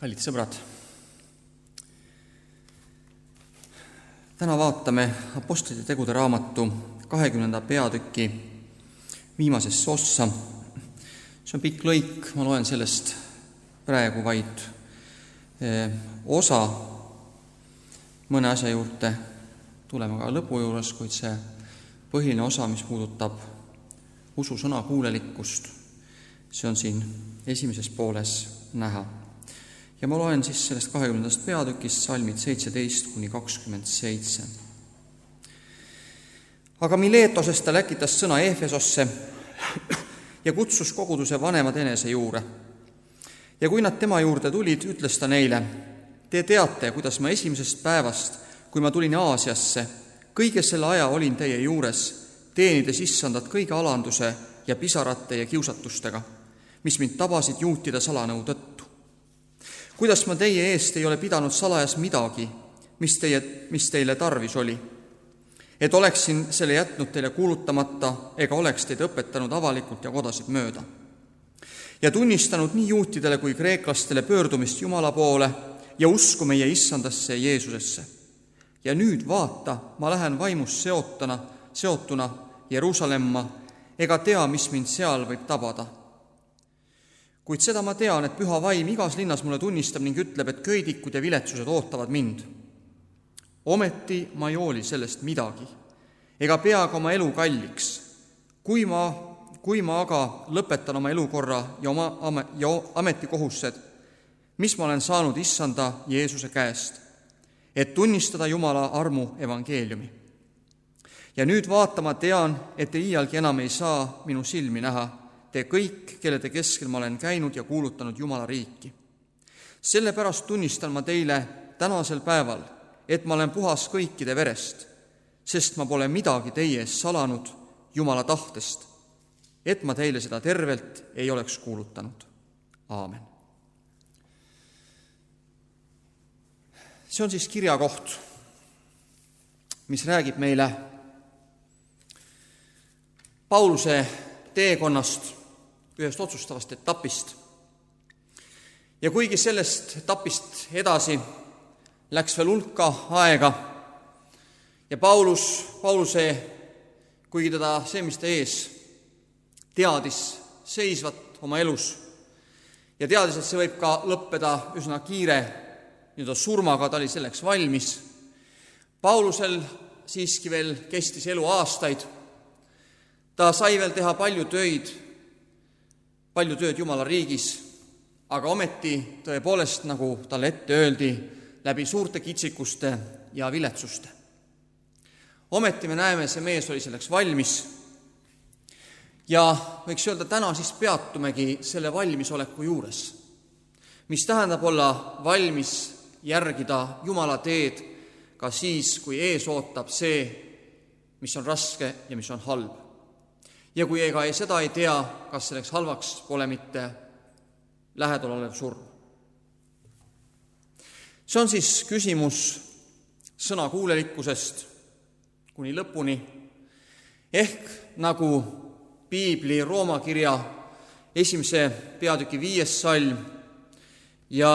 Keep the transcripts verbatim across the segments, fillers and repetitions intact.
Kallid sõbrad, täna vaatame Apostlite tegude raamatu kahekümnenda peatüki viimasesse ossa. See on pikk lõik, ma loen sellest praegu vaid osa, mõne asja juurde tuleme ka lõpu juures, kuid see põhiline osa, mis puudutab usu sõnakuulelikkust, see on siin esimeses pooles näha. Ja ma loen siis sellest kahekümnendast peatükist salmid seitseteist kuni kakskümmend seitse. Aga Miletosest ta läkitas sõna Efesosse ja kutsus koguduse vanemad enese juurde. Ja kui nad tema juurde tulid, ütles ta neile: te teate, kuidas ma esimesest päevast, kui ma tulin Aasiasse, kõige selle aja olin teie juures, teenides issandat kõige alanduse ja pisarate ja kiusatustega, mis mind tabasid juutide salanõu tõttu. Kuidas ma teie eest ei ole pidanud salajas midagi, mis, teie, mis teile tarvis oli, et oleksin selle jätnud teile kuulutamata ega oleks teid õpetanud avalikult ja kodasid mööda. Ja tunnistanud nii juutidele kui kreeklastele pöördumist Jumala poole ja usku meie issandasse Jeesusesse. Ja nüüd vaata, ma lähen vaimust seotuna, seotuna Jeruusalemma ega tea, mis mind seal võib tabada. Kuid seda ma tean, et püha vaim igas linnas mulle tunnistab ning ütleb, et köidikud ja viletsused ootavad mind. Ometi ma ei hooli sellest midagi, ega peaga oma elu kalliks. Kui ma, kui ma aga lõpetan oma elukorra ja oma ja ametikohused, mis ma olen saanud issanda Jeesuse käest, et tunnistada Jumala armu evangeeliumi. Ja nüüd vaata, ma tean, et te iialgi enam ei saa minu silmi näha, te kõik, kelle te keskel ma olen käinud ja kuulutanud Jumala riiki. Sellepärast tunnistan ma teile tänasel päeval, et ma olen puhas kõikide verest, sest ma pole midagi teie ees salanud Jumala tahtest, et ma teile seda tervelt ei oleks kuulutanud. Aamen. See on siis kirjakoht, mis räägib meile Pauluse teekonnast, ühest otsustavast etapist. Ja kuigi sellest etapist edasi läks veel hulka aega ja Paulus, Pauluse, kuigi teda see, mis ta ees teadis seisvat oma elus ja teadis, et see võib ka lõppeda üsna kiire nii-öelda surmaga, ta oli selleks valmis. Paulusel siiski veel kestis elu aastaid. Ta sai veel teha palju töid, palju tööd Jumala riigis, aga ometi tõepoolest, nagu talle ette öeldi, läbi suurte kitsikuste ja viletsuste. Ometi me näeme, see mees oli selleks valmis ja võiks öelda, täna siis peatumegi selle valmisoleku juures, mis tähendab olla valmis järgida Jumala teed ka siis, kui ees ootab see, mis on raske ja mis on halb. Ja kui ega ei seda ei tea, kas selleks halvaks pole mitte lähedal olev surm. See on siis küsimus sõnakuulelikkusest kuni lõpuni, ehk nagu Piibli Rooma kirja esimese peatüki viies salm ja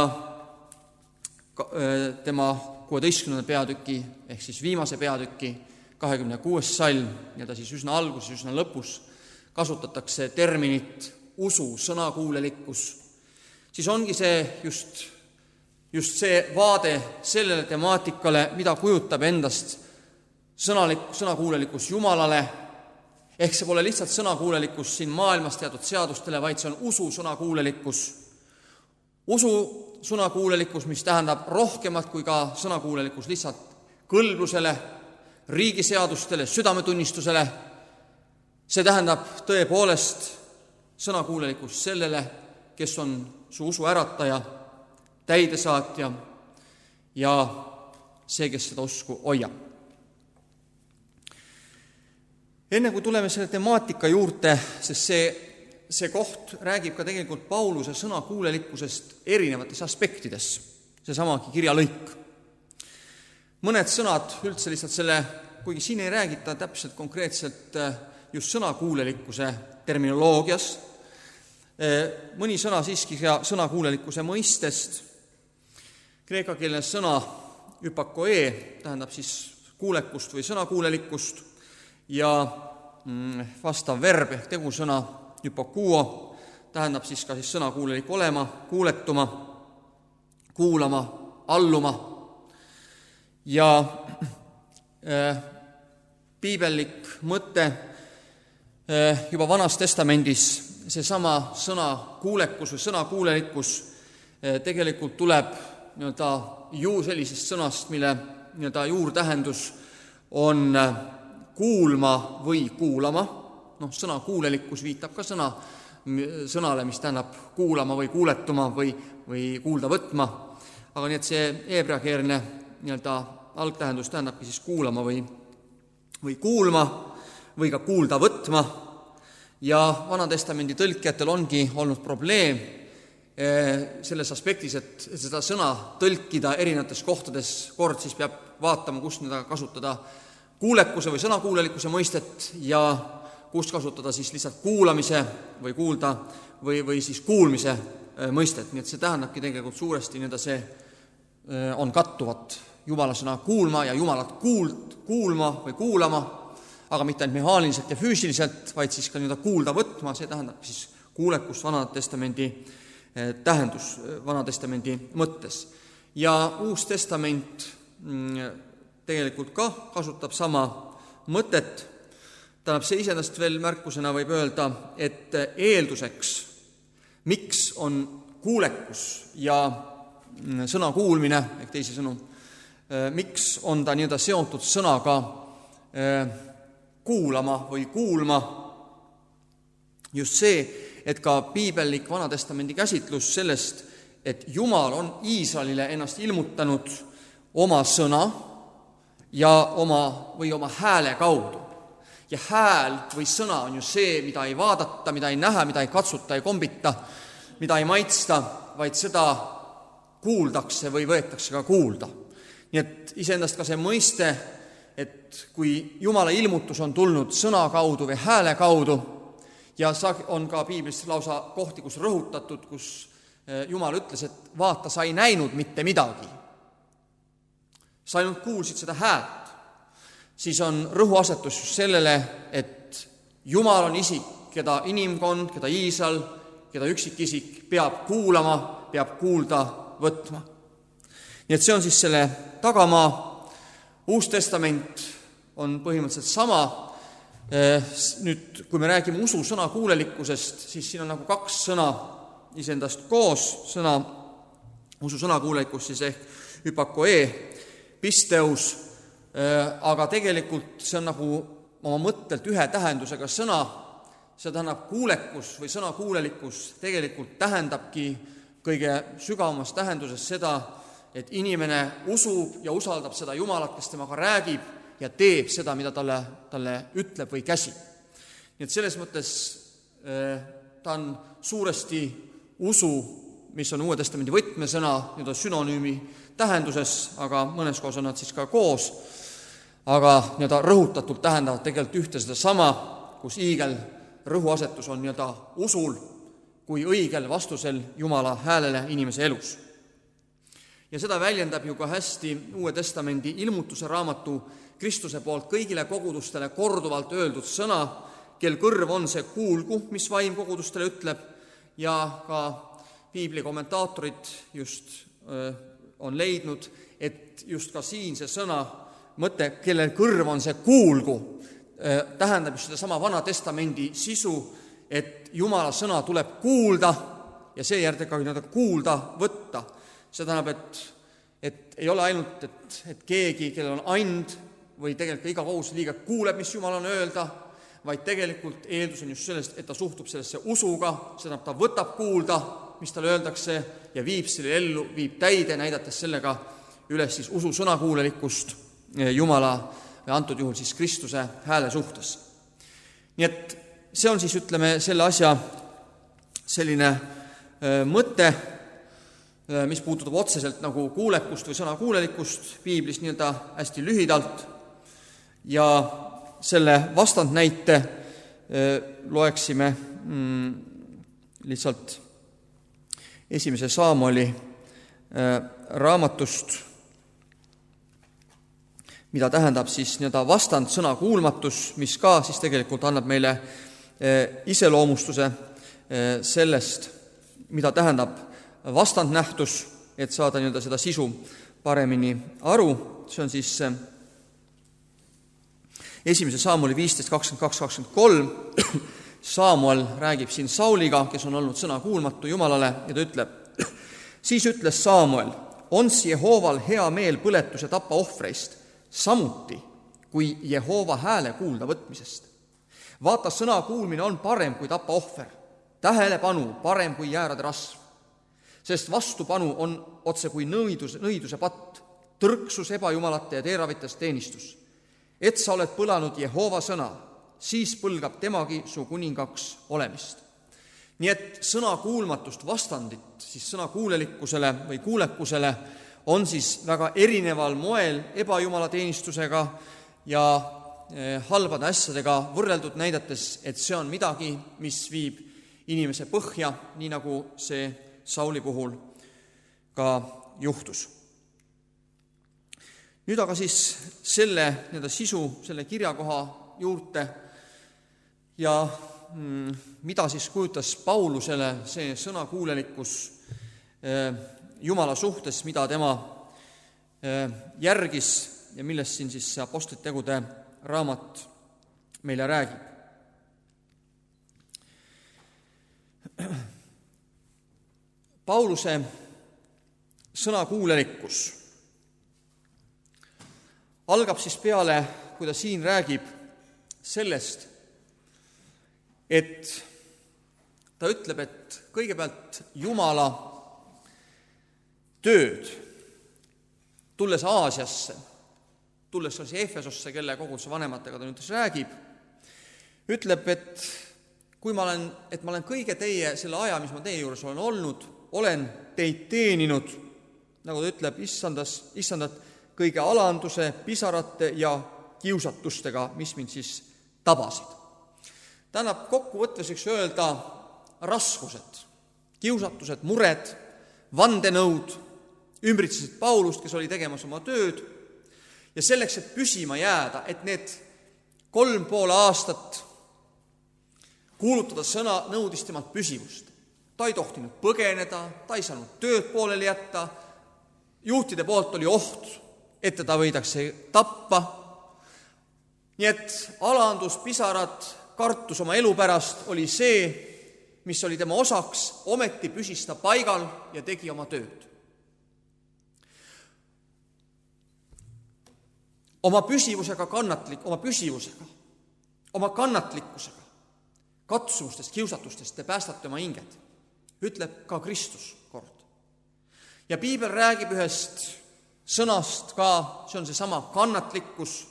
tema kuueteistkümnenda peatüki ehk siis viimase peatüki kahekümne kuues salm, ja ta siis üsna alguses, üsna lõpus kasutatakse terminit usu sõnakuulelikkus, siis ongi see just, just see vaade sellele temaatikale, mida kujutab endast sõnalik, sõnakuulelikkus Jumalale, ehk see pole lihtsalt sõnakuulelikkus siin maailmas teatud seadustele, vaid see on usu sõnakuulelikkus. Usu sõnakuulelikkus, mis tähendab rohkemat kui ka sõnakuulelikkus lihtsalt kõlblusele, riigiseadustele, südametunnistusele. See tähendab tõepoolest sõnakuulelikkus sellele, kes on su usu ärataja, täidesaatja ja see, kes seda usku hoiab. Enne kui tuleme selle temaatika juurde, sest see, see koht räägib ka tegelikult Pauluse sõnakuulelikkusest erinevates aspektides, see samagi kirjalõik. Mõned sõnad üldse lihtsalt selle, kuigi siin ei räägita täpselt konkreetselt just sõnakuulelikkuse terminoloogias, mõni sõna siiski sõnakuulelikkuse mõistest Kreekakeelne sõna hypakoe tähendab siis kuulekust või sõnakuulelikkust ja vastav verb ehk tegusõna hypokuo tähendab siis ka siis sõnakuulelik olema, kuuletuma, kuulama, alluma. Ja äh, piibellik mõte äh, juba Vanas Testamendis, seesama sõna kuulekus või sõnakuulelikkus äh, tegelikult tuleb nii-öelda ju sellisest sõnast, mille nii-öelda juurtähendus on äh, kuulma või kuulama. Noh, sõna kuulelikkus viitab ka sõna, sõnale, mis tähendab kuulama või kuuletuma või, või kuulda võtma. Aga nii, et see heebreakeelne nii-öelda algtähendus tähendabki siis kuulama või, või kuulma või ka kuulda võtma. Ja Vanatestamendi tõlkijatel ongi olnud probleem selles aspektis, et seda sõna tõlkida erinevates kohtades, kord siis peab vaatama, kus seda kasutada kuulekuse või sõnakuulelikkuse mõistet ja kust kasutada siis lihtsalt kuulamise või kuulda või, või siis kuulmise mõistet. Nii et see tähendabki tegelikult suuresti nii-öelda see on kattuvat Jumala sõna kuulma ja Jumalat kuuld, kuulma või kuulama, aga mitte ainult mehaaniliselt ja füüsiliselt, vaid siis ka nii-öelda kuulda võtma, see tähendab siis kuulekust Vanatestamendi tähendus, Vanatestamendi mõttes. Ja Uus Testament tegelikult ka kasutab sama mõtet. Tähendab, see iseendast veel märkusena võib öelda, et eelduseks, miks on kuulekus ja sõna kuulmine, ehk teisi sõnu, miks on ta nii-öelda seotud sõnaga kuulama või kuulma, just see, et ka piibellik Vanatestamendi käsitlus sellest, et Jumal on Iisraelile ennast ilmutanud oma sõna ja oma, või oma hääle kaudu. Ja hääl või sõna on ju see, mida ei vaadata, mida ei näha, mida ei katsuta, ei kombita, mida ei maitsta, vaid seda kuuldakse või võetakse ka kuulda. Nii et iseendast ka see mõiste, et kui Jumala ilmutus on tulnud sõna kaudu või hääle kaudu, ja on ka piiblis lausa kohti, kus rõhutatud, kus Jumal ütles, et vaata, sa ei näinud mitte midagi. Sa ainult kuulsid seda häält. Siis on rõhuasetus just sellele, et Jumal on isik, keda inimkond, keda Iisrael, keda üksikisik peab kuulama, peab kuulda võtma. Nii et see on siis selle tagamaa. Uus Testament on põhimõtteliselt sama. Nüüd, kui me räägime usu sõna kuulelikkusest, siis siin on nagu kaks sõna iseendast koos, sõna, usu sõna kuulelikkus siis ehk hypakoe, pisteus, aga tegelikult see on nagu oma mõttelt ühe tähendusega sõna, see tähendab kuulekus või sõna kuulelikkus tegelikult tähendabki kõige sügavamas tähenduses seda, et inimene usub ja usaldab seda Jumalat, kes temaga räägib ja teeb seda, mida talle, talle ütleb või käsib. Nii et selles mõttes ta on suuresti usu, mis on Uue Testamendi võtmesõna, nüüd on sünonüümi tähenduses, aga mõnes koos on nad siis ka koos, aga nii-öelda rõhutatult tähendavad tegelikult ühte seda sama, kus iigel rõhuasetus on nii-öelda usul kui õigel vastusel Jumala häälele inimese elus. Ja seda väljendab ju ka hästi Uue Testamendi ilmutuse raamatu Kristuse poolt kõigile kogudustele korduvalt öeldud sõna, kel kõrv on see kuulgu, mis vaim kogudustele ütleb, ja ka piibli kommentaatorid just öö, on leidnud, et just ka siin see sõna mõte, kellel kõrv on see kuulgu, tähendab just seda sama Vana Testamendi sisu, et Jumala sõna tuleb kuulda ja seejärel ka nii-öelda kuulda võtta. See tähendab, et, et ei ole ainult, et, et keegi, kellel on and või tegelikult iga kohus liiga kuuleb, mis Jumal on öelda, vaid tegelikult eeldus on just sellest, et ta suhtub sellesse usuga, seda ta võtab kuulda, mis talle öeldakse, ja viib selle ellu, viib täide, näidates sellega üles siis usu sõnakuulelikkust Jumala või antud juhul siis Kristuse hääle suhtes. Nii et see on siis, ütleme, selle asja selline öö, mõte, öö, mis puudutab otseselt nagu kuulekust või sõnakuulelikkust piiblis nii-öelda hästi lühidalt, ja selle vastandnäite öö, loeksime mm, lihtsalt esimese Saamoli raamatust, mida tähendab siis nii-öelda vastand sõna kuulmatus, mis ka siis tegelikult annab meile iseloomustuse sellest, mida tähendab vastandnähtus, et saada nii-öelda seda sisu paremini aru. See on siis esimese Saamueli viisteist kakskümmend kaks kakskümmend kolm. Saamuel räägib siin Sauliga, kes on olnud sõna kuulmatu Jumalale, ja ta ütleb, siis ütles Saamuel, on Jehooval hea meel põletuse tapa ohvreist, samuti kui Jehova hääle kuulda võtmisest. Vaata, sõna kuulmine on parem kui tapa ohver, tähelepanu parem kui jäärade rasv, sest vastupanu on otse kui nõidus, nõiduse patt, tõrksus ebajumalate ja teeravites teenistus. Et sa oled põlanud Jehova sõna, siis põlgab temagi su kuningaks olemist. Nii et sõna kuulmatust vastandit siis sõna kuulelikkusele või kuulekusele on siis väga erineval moel ebajumala teenistusega ja halbade asjadega võrreldud, näidates, et see on midagi, mis viib inimese põhja, nii nagu see Sauli puhul ka juhtus. Nüüd aga siis selle nii-öelda sisu, selle kirjakoha juurde ja mm, mida siis kujutas Paulusele see sõnakuulelikkus eh, Jumala suhtes, mida tema eh, järgis ja millest siin siis see Apostlite tegude raamat meile räägib. Pauluse sõnakuulelikkus algab siis peale, kui ta siin räägib sellest, et ta ütleb, et kõigepealt Jumala tööd, tulles Aasiasse, tulles Efesosse, kelle koguduse vanematega ta nüüd räägib, ütleb, et kui ma olen, et ma olen kõige teie, selle aja, mis ma teie juures olen olnud, olen teid teeninud, nagu ta ütleb, issandas, issandat kõige alanduse, pisarate ja kiusatustega, mis mind siis tabasid. Ta annab kokkuvõttes, võiks öelda, raskused, kiusatused, mured, vandenõud, ümbritsesid Paulust, kes oli tegemas oma tööd, ja selleks, et püsima jääda, et need kolm poole aastat kuulutada sõna nõudis temalt püsivust. Ta ei tohtinud põgeneda, ta ei saanud tööd pooleli jätta, juhtide poolt oli oht, et teda võidakse tappa. Nii et alandus, pisarad, kartus oma elu pärast oli see, mis oli tema osaks, ometi püsis ta paigal ja tegi oma tööd. Oma püsivusega kannatlik, oma püsivusega, oma kannatlikkusega, katsumustest, kiusatustest te päästate oma hinged, ütleb ka Kristus kord. Ja Piibel räägib ühest sõnast ka, see on see sama kannatlikkus,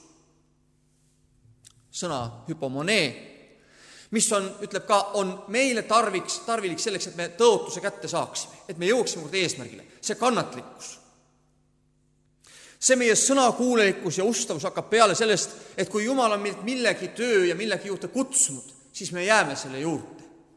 sõna hypomonee, mis on, ütleb ka, on meile tarviks, tarvilik selleks, et me tõotuse kätte saaksime, et me jõuaksime kord eesmärgile, see kannatlikkus. See meie sõnakuulelikkus ja ustavus hakkab peale sellest, et kui Jumal on meilt millegi töö ja millegi juurde kutsunud, siis me jääme selle juurde.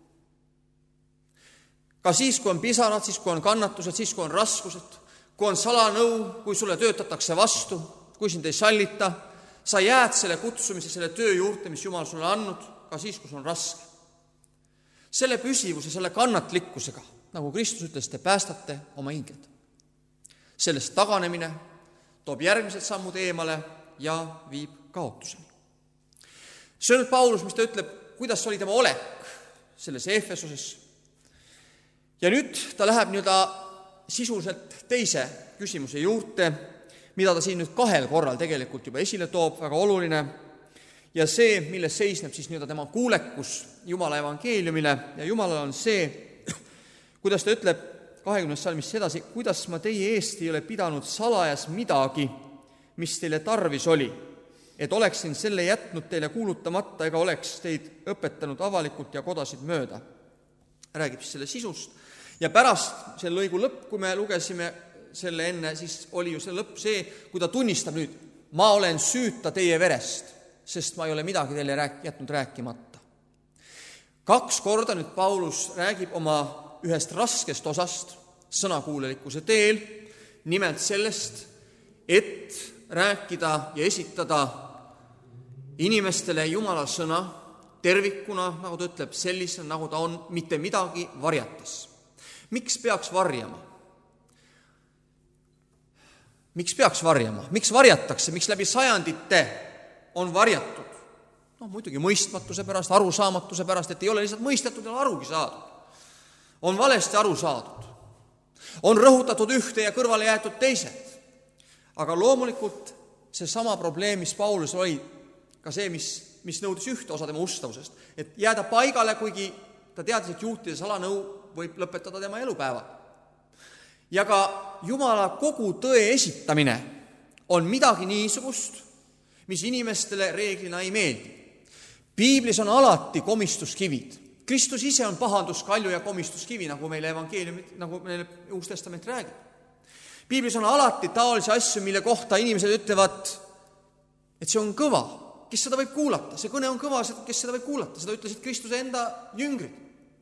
Ka siis, kui on pisarad, siis kui on kannatused, siis kui on raskused, kui on salanõu, kui sulle töötatakse vastu, kui sind ei sallita, sa jääd selle kutsumise, selle töö juurde, mis Jumal sulle andnud, ka siis, kui sul on raske. Selle püsivuse, selle kannatlikkusega, nagu Kristus ütles, te päästate oma hinged. Sellest taganemine toob järgmised sammud eemale ja viib kaotuseni. See on nüüd Paulus, mis ta ütleb, kuidas oli tema olek selles Efesoses. Ja nüüd ta läheb nii-öelda sisuliselt teise küsimuse juurde, mida ta siin nüüd kahel korral tegelikult juba esile toob, väga oluline, ja see, milles seisneb siis nii-öelda tema kuulekus Jumala evangeeliumile, ja Jumalale on see, kuidas ta ütleb kahekümnest salmist edasi, kuidas ma teie eest ei ole pidanud salajas midagi, mis teile tarvis oli, et oleksin selle jätnud teile kuulutamata ega oleks teid õpetanud avalikult ja kodasid mööda. Räägib siis selle sisust. Ja pärast selle lõigu lõpp, kui me lugesime selle enne, siis oli ju see lõpp see, kui ta tunnistab nüüd, ma olen süüta teie verest, sest ma ei ole midagi teile rääk- jätnud rääkimata. Kaks korda nüüd Paulus räägib oma ühest raskest osast, sõnakuulelikkuse teel, nimelt sellest, et rääkida ja esitada inimestele Jumala sõna tervikuna, nagu ta ütleb, sellisena, nagu ta on, mitte midagi varjates. Miks peaks varjama? Miks peaks varjama? Miks varjatakse? Miks läbi sajandite on varjatud? No muidugi mõistmatuse pärast, arusaamatuse pärast, et ei ole lihtsalt mõistetud ja arugi saadud. On valesti aru saadud. On rõhutatud ühte ja kõrvale jäetud teised. Aga loomulikult see sama probleem, mis Paulus oli, ka see, mis, mis nõudis ühte osa tema ustavusest, et jääda paigale, kuigi ta teadis, et juhtide salanõu võib lõpetada tema elupäevad. Ja ka Jumala kogu tõe esitamine on midagi niisugust, mis inimestele reeglina ei meeldi. Piiblis on alati komistuskivid. Kristus ise on pahanduskalju ja komistuskivi, nagu meile evangeelium, nagu meile Uus Testament räägib. Piiblis on alati taolisi asju, mille kohta inimesed ütlevad, et see on kõva, kes seda võib kuulata. See kõne on kõva, kes seda võib kuulata. Seda ütlesid Kristuse enda jüngrid.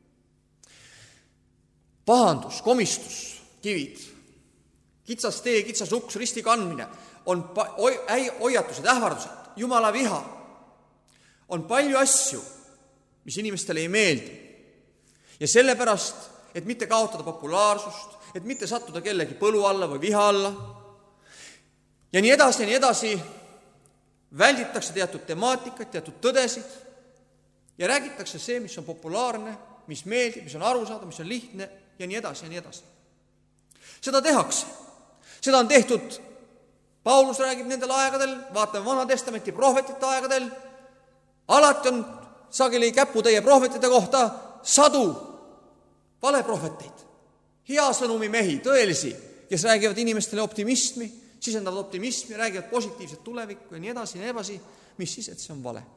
Pahandus, komistus, kivid, kitsas tee, kitsas uks, risti kandmine, on pa- hoiatused, ähvardused, Jumala viha. On palju asju, mis inimestele ei meeldi. Ja sellepärast, et mitte kaotada populaarsust, et mitte sattuda kellegi põlu alla või viha alla. Ja nii edasi ja nii edasi välditakse teatud temaatikat, teatud tõdesid ja räägitakse see, mis on populaarne, mis meeldib, mis on arusaada, mis on lihtne ja nii edasi ja nii edasi. Seda tehakse. Seda on tehtud, Paulus räägib nendel aegadel, vaatame Vana Testamenti prohvetite aegadel, alati on sageli käputäie prohvetide kohta sadu valeprohveteid, hea sõnumi mehi, tõelisi, kes räägivad inimestele optimismi, sisendavad optimismi, räägivad positiivset tulevikku ja nii edasi ja nii edasi, mis siis, et see on vale.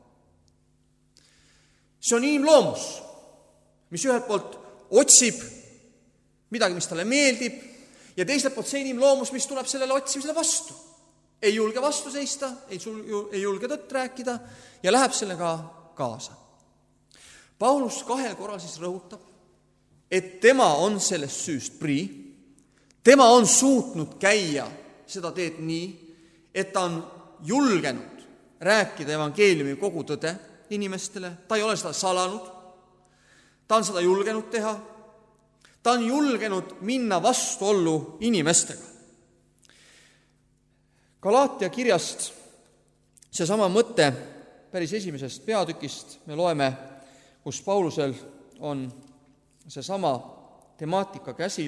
See on inimloomus, mis ühelt poolt otsib midagi, mis talle meeldib, ja teiselt poolt see inimloomus, mis tuleb sellele otsimisele vastu. Ei julge vastu seista, ei, ei julge tõtt rääkida ja läheb sellega kaasa. Paulus kahel korral siis rõhutab, et tema on sellest süüst prii, tema on suutnud käia seda teed nii, et ta on julgenud rääkida evangeeliumi kogu tõde inimestele, ta ei ole seda salanud, ta on seda julgenud teha, ta on julgenud minna vastuollu inimestega. Galaatia kirjast seesama mõte päris esimesest peatükist me loeme, kus Paulusel on seesama temaatika käsil,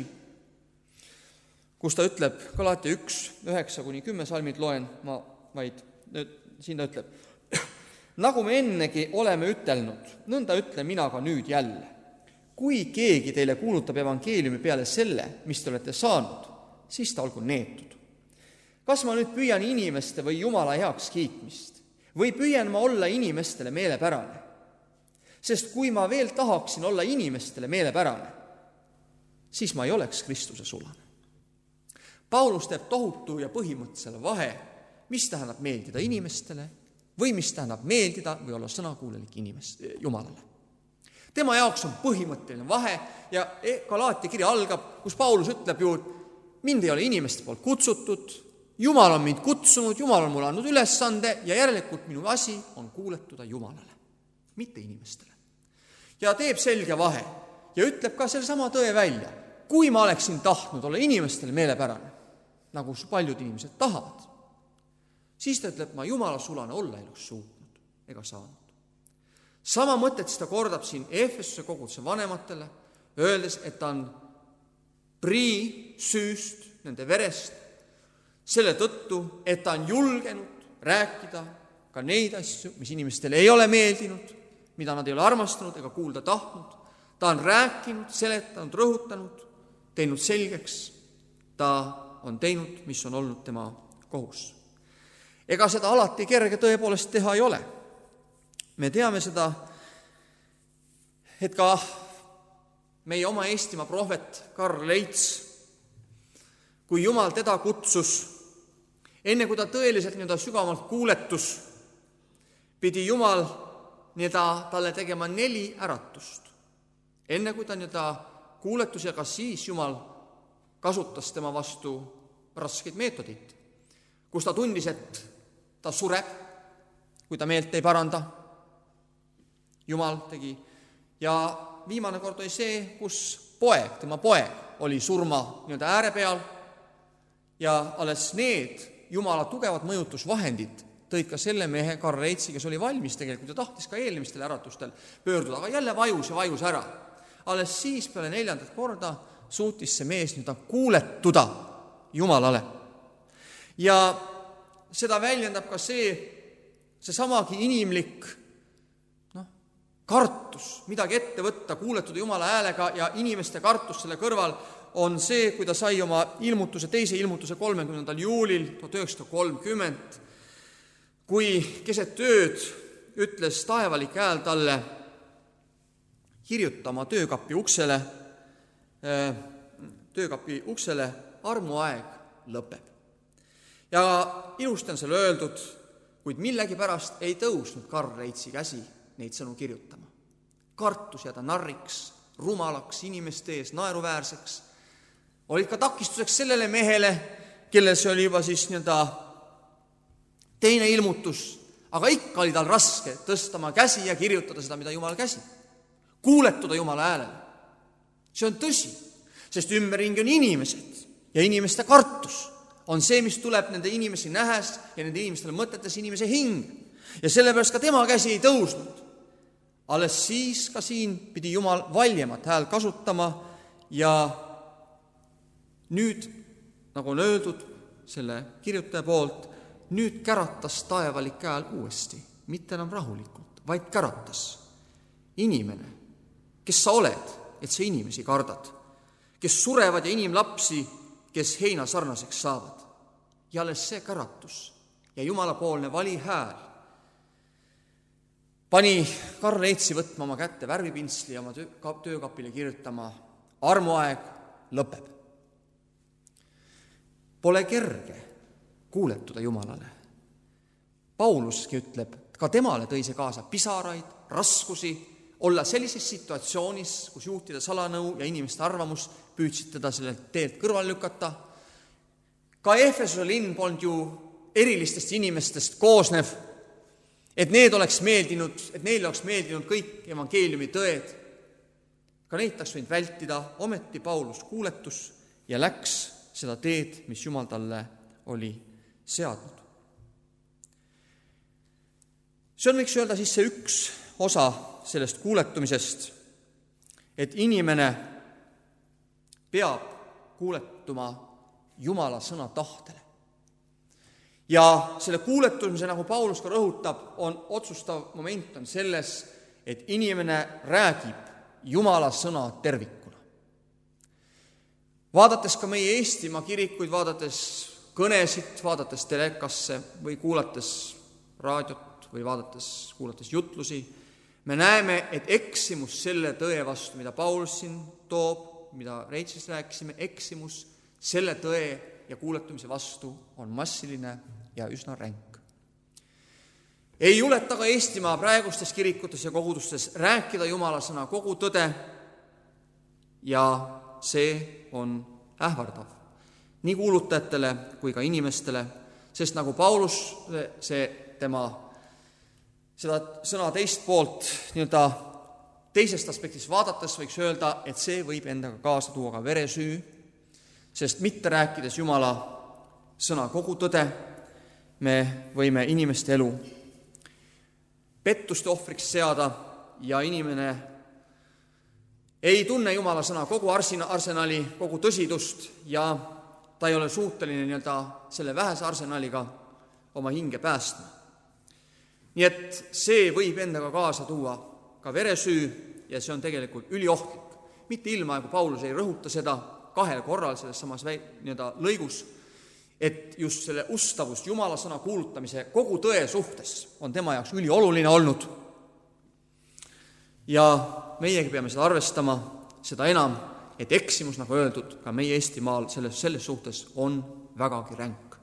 kus ta ütleb, Galaatia üks, üheksa kuni kümme salmid loen, ma vaid nüüd, siin ta ütleb, nagu me ennegi oleme ütelnud, nõnda ütlen mina ka nüüd jälle. Kui keegi teile kuulutab evangeeliumi peale selle, mis te olete saanud, siis ta olgu neetud. Kas ma nüüd püüan inimeste või Jumala heaks kiitmist või püüan ma olla inimestele meelepärane? Sest kui ma veel tahaksin olla inimestele meelepärane, siis ma ei oleks Kristuse sulane. Paulus teeb tohutu ja põhimõttelisele vahe, mis tähendab meeldida inimestele või mis tähendab meeldida või olla sõnakuulelik inimest, Jumalale. Tema jaoks on põhimõtteline vahe ja Galaatia kiri algab, kus Paulus ütleb ju, mind ei ole inimeste poolt kutsutud, Jumal on mind kutsunud, Jumal on mulle andnud ülesande ja järelikult minu asi on kuuletuda Jumalale, mitte inimestele. Ja teeb selge vahe ja ütleb ka selle sama tõe välja. Kui ma oleksin tahtnud olla inimestele meelepärane, nagu paljud inimesed tahavad, siis ta ütleb, ma Jumala sulane olla ei oleks suutnud ega saanud. Sama mõtet siis ta kordab siin Efesuse koguduse vanematele, öeldes, et ta on prii süüst, nende verest, selle tõttu, et ta on julgenud rääkida ka neid asju, mis inimestele ei ole meeldinud, mida nad ei ole armastanud ega kuulda tahtnud. Ta on rääkinud, seletanud, rõhutanud, teinud selgeks, ta on teinud, mis on olnud tema kohus. Ega seda alati kerge tõepoolest teha ei ole. Me teame seda, et ka meie oma Eestimaa prohvet Karl Leits, kui Jumal teda kutsus, enne kui ta tõeliselt nii-öelda sügavalt kuuletus, pidi Jumal nii-öelda talle tegema neli äratust. Enne kui ta nii-öelda kuuletus ja ka siis Jumal kasutas tema vastu raskeid meetodid, kus ta tundis, et ta sureb, kui ta meelt ei paranda. Jumal tegi. Ja viimane kord oli see, kus poeg, tema poeg oli surma nii-öelda ääre peal ja alles need Jumala tugevad mõjutusvahendid tõid ka selle mehe Karl Reitsi, kes oli valmis tegelikult ja tahtis ka eelmistel äratustel pöörduda, aga jälle vajus ja vajus ära. Alles siis peale neljandat korda suutis see mees nüüd kuuletuda Jumalale. Ja seda väljendab ka see, see samagi inimlik noh, kartus, midagi ette võtta, kuuletuda Jumala häälega ja inimeste kartus selle kõrval on see, kui ta sai oma ilmutuse, teise ilmutuse kolmekümnendal juulil tuhat üheksasada kolmkümmend, kui keset ööd ütles taevalik hääl talle kirjuta oma töökapi uksele, töökapi uksele, armuaeg lõpeb. Ja ilusti on selle öeldud, kuid millegi pärast ei tõusnud Karl Reitsi käsi neid sõnu kirjutama. Kartus jääda narriks, rumalaks, inimeste ees, naeruväärseks, olid ka takistuseks sellele mehele, kellel see oli juba siis nii-öelda teine ilmutus, aga ikka oli tal raske tõsta oma käsi ja kirjutada seda, mida Jumal käsi. Kuuletuda Jumala häälele. See on tõsi, sest ümberringi on inimesed ja inimeste kartus on see, mis tuleb nende inimesi nähes ja nende inimestele mõtetes inimese hing. Ja sellepärast ka tema käsi ei tõusnud. Alles siis ka siin pidi Jumal valjemat hääl kasutama ja nüüd, nagu on öeldud selle kirjutaja poolt, nüüd käratas taevalik hääl uuesti, mitte enam rahulikult, vaid käratas. Inimene, kes sa oled, et sa inimesi kardad, kes surevad ja inimlapsi, kes heina sarnaseks saavad. Ja alles see käratus ja Jumalapoolne vali hääl pani Karl Reitsi võtma oma kätte värvipinsli ja oma töökapile kirjutama armuaeg lõpeb. Pole kerge kuuletuda Jumalale. Pauluski ütleb, ka temale tõi see kaasa pisaraid, raskusi, olla sellises situatsioonis, kus juhtide salanõu ja inimeste arvamus püüdsid teda sellelt teelt kõrval lükata. Ka Efesuse linn polnud ju erilistest inimestest koosnev, et need oleks meeldinud, et neile oleks meeldinud kõik evangeeliumi tõed. Ka neid taks võinud vältida, ometi Paulus kuuletus ja läks seda teed, mis Jumal talle oli seadnud. See on, võiks öelda, siis see üks osa sellest kuuletumisest, et inimene peab kuuletuma Jumala sõna tahtele. Ja selle kuuletumise, nagu Paulus ka rõhutab, on otsustav moment on selles, et inimene räägib Jumala sõna tervikuna. Vaadates ka meie Eestimaa kirikuid, vaadates kõnesid, vaadates telekasse või kuulates raadiot või vaadates, kuulates jutlusi, me näeme, et eksimus selle tõe vastu, mida Paulus siin toob, mida Reitsis rääkisime, eksimus selle tõe ja kuuletamise vastu on massiline ja üsna ränk. Ei juleta ka Eestimaa praegustes kirikutes ja kogudustes rääkida Jumala sõna kogu tõde ja see on ähvardav nii kuulutajatele kui ka inimestele, sest nagu Paulus see tema seda sõna teist poolt nii-öelda teisest aspektist vaadates võiks öelda, et see võib endaga kaasa tuua ka veresüü, sest mitte rääkides Jumala sõna kogu tõde, me võime inimeste elu pettuste ohvriks seada ja inimene ei tunne Jumala sõna kogu arsenali, kogu tõsidust ja ta ei ole suuteline nii-öelda selle vähese arsenaliga oma hinge päästma. Nii et see võib endaga kaasa tuua ka veresüü ja see on tegelikult üliohtlik. Mitte ilma, kui Paulus ei rõhuta seda kahel korral selles samas nii-öelda lõigus, et just selle ustavus Jumala sõna kuulutamise kogu tõe suhtes on tema jaoks ülioluline olnud. Ja meiegi peame seda arvestama, seda enam, et eksimus, nagu öeldud, ka meie Eestimaal selles, selles suhtes on vägagi ränk.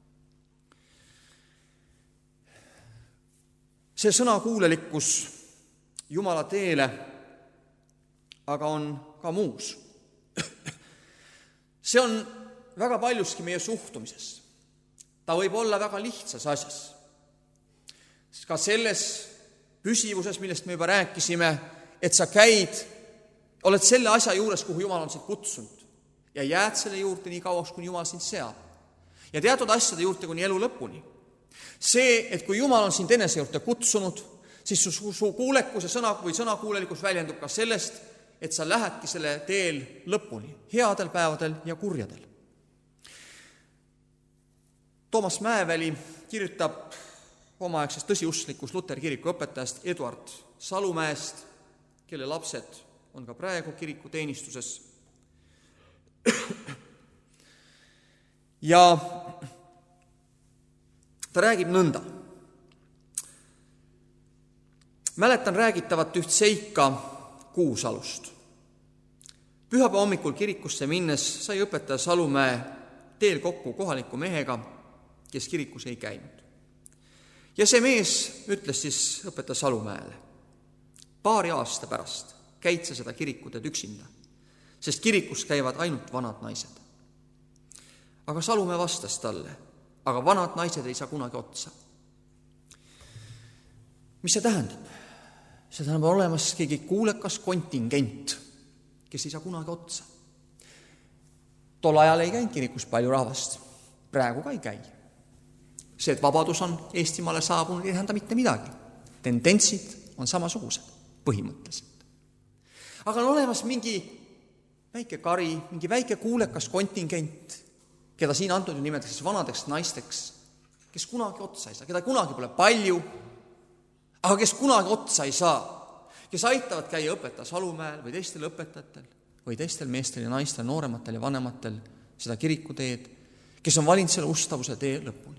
See sõna kuulelikkus Jumala teele aga on ka muus. See on väga paljuski meie suhtumises. Ta võib olla väga lihtsas asjas. Ka selles püsivuses, millest me juba rääkisime, et sa käid, oled selle asja juures, kuhu Jumal on sind kutsunud ja jääd selle juurde nii kauaks, kuni Jumal sind seab. Ja teatud asjade juurde kuni elu lõpuni. See, et kui Jumal on sind enese juurde kutsunud, siis su, su kuulekus ja sõna, või sõnakuulelikus väljendub ka sellest, et sa lähedki selle teel lõpuni, headel päevadel ja kurjadel. Toomas Mäeväli kirjutab omaaegsest tõsiusklikus Luteri kiriku õpetajast Eduard Salumäest, kelle lapsed on ka praegu kiriku teenistuses. Ja ta räägib nõnda. Mäletan räägitavat üht seika Kuusalust. Pühapäeva hommikul kirikusse minnes sai õpetaja Salumäe teel kokku kohaliku mehega, kes kirikus ei käinud. Ja see mees ütles siis õpetaja Salumäele: paari aasta pärast käid sa seda kirikuteed üksinda, sest kirikus käivad ainult vanad naised. Aga Salumäe vastas talle: aga vanad naised ei saa kunagi otsa. Mis see tähendab? See tähendab olemas keegi kuulekas kontingent, kes ei saa kunagi otsa. Tol ajal ei käinud kirikus palju rahvast, praegu ka ei käi. See, et vabadus on Eestimaale saabunud, ei tähenda mitte midagi. Tendentsid on samasugused, põhimõtteliselt. Aga on olemas mingi väike kari, mingi väike kuulekas kontingent, keda siin antud nimetatakse vanadeks naisteks, kes kunagi otsa ei saa, keda kunagi pole palju, aga kes kunagi otsa ei saa, kes aitavad käia õpetaja Salumäel või teistel õpetajatel või teistel meestel ja naistel, noorematel ja vanematel seda kirikuteed, kes on valinud selle ustavuse tee lõpuni.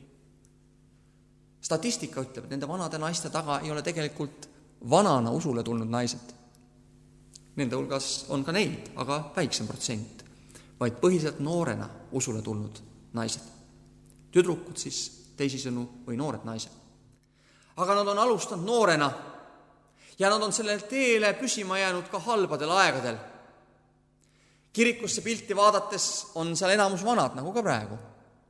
Statistika ütleb, et nende vanade naiste taga ei ole tegelikult vanana usule tulnud naised. Nende hulgas on ka neid, aga väiksem protsent, vaid põhiliselt noorena usule tulnud naised. Tüdrukud siis teisisõnu või noored naised. Aga nad on alustanud noorena ja nad on sellel teele püsima jäänud ka halbadel aegadel. Kirikusse pilti vaadates on seal enamus vanad, nagu ka praegu.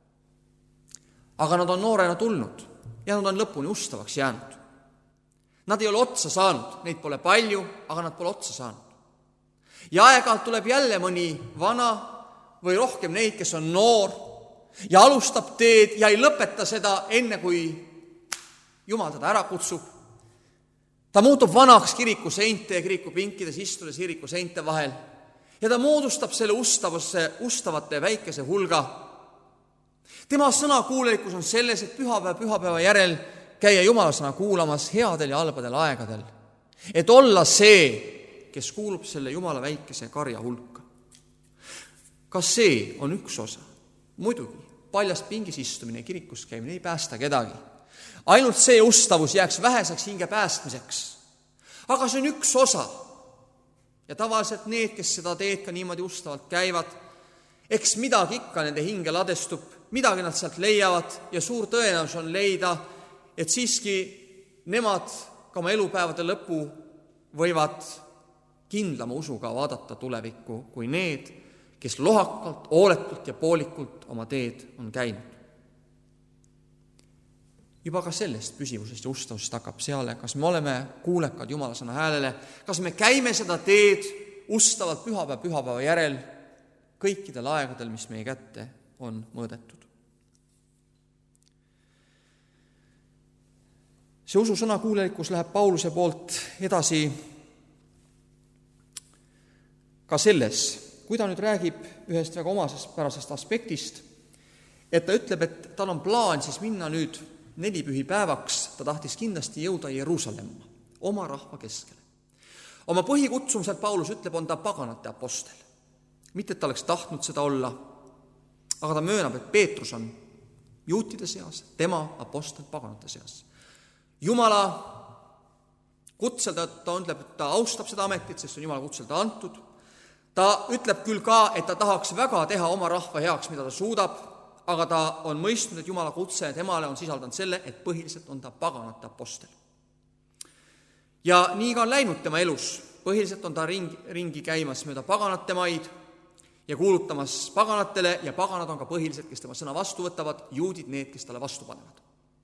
Aga nad on noorena tulnud ja nad on lõpuni ustavaks jäänud. Nad ei ole otsa saanud, neid pole palju, aga nad pole otsa saanud. Ja aeg-ajalt tuleb jälle mõni vana või rohkem neid, kes on noor ja alustab teed ja ei lõpeta seda enne, kui Jumal teda ära kutsub. Ta muutub vanaks kiriku seinte ja kiriku pinkides istudes kiriku seinte vahel ja ta moodustab selle ustavusse, ustavate väikese hulga. Tema sõnakuulelikkus on selles, et pühapäeva pühapäeva järel käia Jumala sõna kuulamas headel ja halbadel aegadel, et olla see, kes kuulub selle Jumala väikese karja hulka. Kas see on üks osa? Muidugi, paljast pingis istumine ja kirikus käimine ei päästa kedagi. Ainult see ustavus jääks väheseks hinge päästmiseks. Aga see on üks osa. Ja tavaliselt need, kes seda teed ka niimoodi ustavalt käivad, eks midagi ikka nende hinge ladestub, midagi nad sealt leiavad ja suur tõenäosus on leida, et siiski nemad ka oma elupäevade lõpu võivad kindlama usuga vaadata tulevikku kui need, kes lohakalt, hooletult ja poolikult oma teed on käinud. Juba ka sellest püsivusest ja ustavusest hakkab seale, kas me oleme kuulekad Jumala sõna häälele, kas me käime seda teed ustavalt pühapäeva pühapäeva järel kõikidel aegadel, mis meie kätte on mõõdetud. See usu sõna kuulelikkus läheb Pauluse poolt edasi ka selles, kui ta nüüd räägib ühest väga omasest pärasest aspektist, et ta ütleb, et tal on plaan siis minna nüüd nelipühi päevaks, ta tahtis kindlasti jõuda Jeruusalemma, oma rahva keskele. Oma põhikutsumiselt Paulus ütleb, on ta paganate apostel. Mitte, et ta oleks tahtnud seda olla, aga ta möönab, et Peetrus on juutide seas, tema apostel paganate seas. Jumala kutsel ta, ta ütleb, et ta austab seda ametit, sest on Jumala kutsel ta antud. Ta ütleb küll ka, et ta tahaks väga teha oma rahva heaks, mida ta suudab, aga ta on mõistnud, et Jumala kutse temale on sisaldanud selle, et põhiliselt on ta paganate apostel. Ja nii ka on läinud tema elus. Põhiliselt on ta ring, ringi käimas mööda paganate maid ja kuulutamas paganatele ja paganad on ka põhilised, kes tema sõna vastu võtavad, juudid need, kes talle vastu panevad.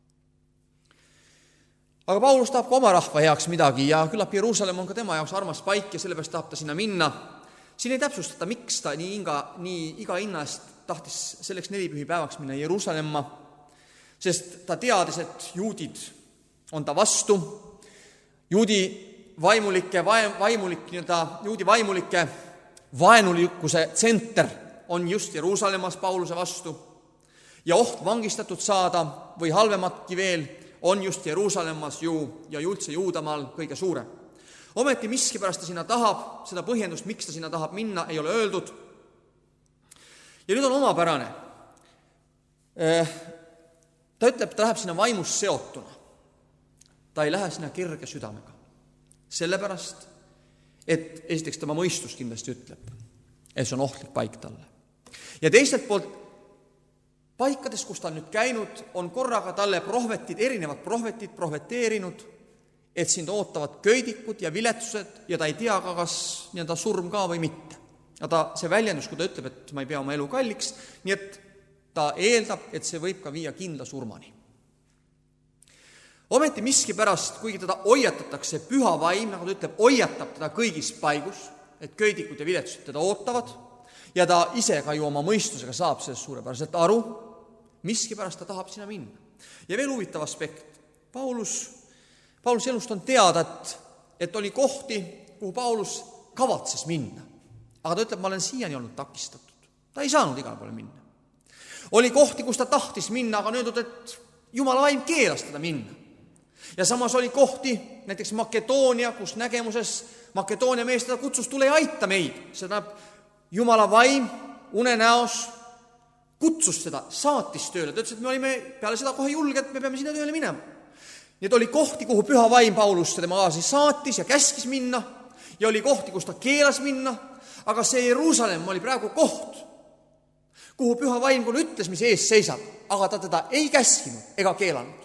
Aga Paulus tahab ka oma rahva heaks midagi ja küllap Jeruusalemm on ka tema jaoks armas paik ja sellepärast tahab ta sinna minna. Siin ei täpsustata, miks ta nii, inga, nii iga hinna eest tahtis selleks nelipühi päevaks minna Jeruusalemma, sest ta teadis, et juudid on ta vastu, juudi vaimulike, vaimulik, juudi vaimulike vaenulikkuse tsenter on just Jeruusalemmas Pauluse vastu ja oht vangistatud saada või halvematki veel on just Jeruusalemmas ju ja üldse Juudamaal kõige suurem. Ometi miskipärast ta sinna tahab, seda põhjendust, miks ta sinna tahab minna, ei ole öeldud. Ja nüüd on omapärane. Ta ütleb, ta läheb sinna vaimus seotuna. Ta ei lähe sinna kerge südamega. Sellepärast, et esiteks tema mõistus kindlasti ütleb, et see on ohtlik paik talle. Ja teiselt poolt, paikades, kus ta on nüüd käinud, on korraga talle prohvetid, erinevad prohvetid prohveteerinud, et sind ootavad köidikud ja viletsused ja ta ei tea ka, kas nii-öelda surm ka või mitte. Ja ta, see väljendus, kui ta ütleb, et ma ei pea oma elu kalliks, nii et ta eeldab, et see võib ka viia kindla surmani. Ometi miski pärast, kuigi teda hoiatatakse püha vaim, nagu ta ütleb, hoiatab teda kõigis paigus, et köidikud ja viletsused teda ootavad, ja ta ise ka ju oma mõistusega saab sellest suurepäraselt aru, miski pärast ta tahab sinna minna. Ja veel huvitav aspekt. Paulus, Paulus elust on teada, et, et oli kohti, kuhu Paulus kavatses minna. Aga ta ütleb, ma olen siiani olnud takistatud. Ta ei saanud igale poole minna. Oli kohti, kus ta tahtis minna, aga on öeldud, et Jumala vaim keelas teda minna. Ja samas oli kohti, näiteks Makedoonia, kus nägemuses Makedoonia mees teda kutsus, tule ja aita meid. See tähendab, Jumala vaim unenäos kutsus seda, saatis tööle. Ta ütles, et me olime peale seda kohe julged, et me peame sinna tööle minema. Need oli kohti, kuhu püha vaim Paulus tema kaasa saatis ja käskis minna. Ja oli kohti, kus ta keelas minna. Aga see Jeruusalemm oli praegu koht, kuhu püha vaim küll ütles, mis ees seisab, aga ta teda ei käskinud ega keelanud.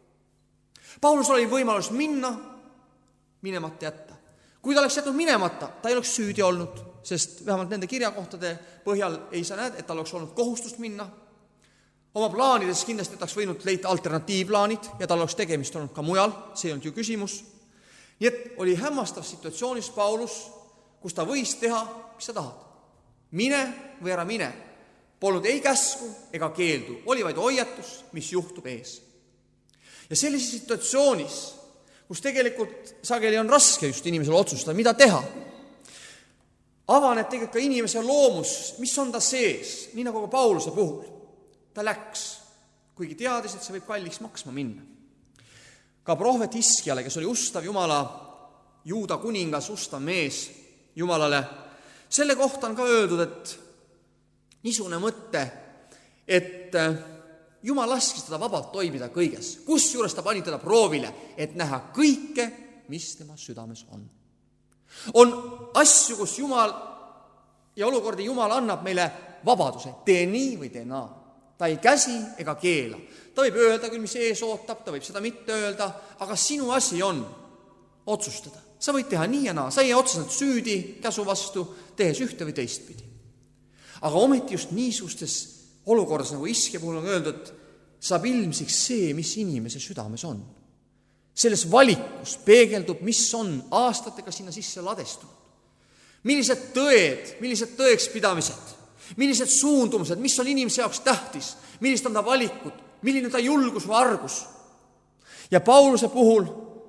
Paulus oli võimalus minna, minemata jätta. Kui ta oleks jätnud minemata, ta ei oleks süüdi olnud, sest vähemalt nende kirjakohtade põhjal ei saa näed, et tal oleks olnud kohustust minna. Oma plaanides kindlasti oleks võinud leida alternatiivplaanid ja tal oleks tegemist olnud ka mujal, see ei olnud ju küsimus. Nii et oli hämmastav situatsioonis Paulus, kus ta võis teha, mis sa tahad. Mine või ära mine. Polnud ei käsku ega keeldu, oli vaid hoiatus, mis juhtub ees. Ja sellises situatsioonis, kus tegelikult sageli on raske just inimesel otsustada, mida teha, avaneb tegelikult ka inimese loomus, mis on ta sees, nii nagu ka Pauluse puhul. Ta läks, kuigi teadis, et see võib kalliks maksma minna. Ka prohvet Hiskiale, kes oli ustav Jumala, Juuda kuningas, ustav mees Jumalale, selle kohta on ka öeldud, et niisugune mõtte, et Jumal laskis teda vabalt toimida kõiges, kus juures ta pani teda proovile, et näha kõike, mis tema südames on. On asju, kus Jumal ja olukordi Jumal annab meile vabaduse, tee nii või tee naa. Ta ei käsi ega keela. Ta võib öelda küll, mis ees ootab, ta võib seda mitte öelda, aga sinu asi on otsustada. Sa võid teha nii ja naa, sa ei otseselt süüdi käsu vastu, tehes ühte või teistpidi. Aga ometi just niisugustes olukorras, nagu Iske puhul on öeldud, saab ilmsiks see, mis inimese südames on. Selles valikus peegeldub, mis on aastatega sinna sisse ladestunud. Millised tõed, millised tõekspidamised, millised suundumused, mis on inimese jaoks tähtis, millised on ta valikud, milline ta julgus või argus. Ja Pauluse puhul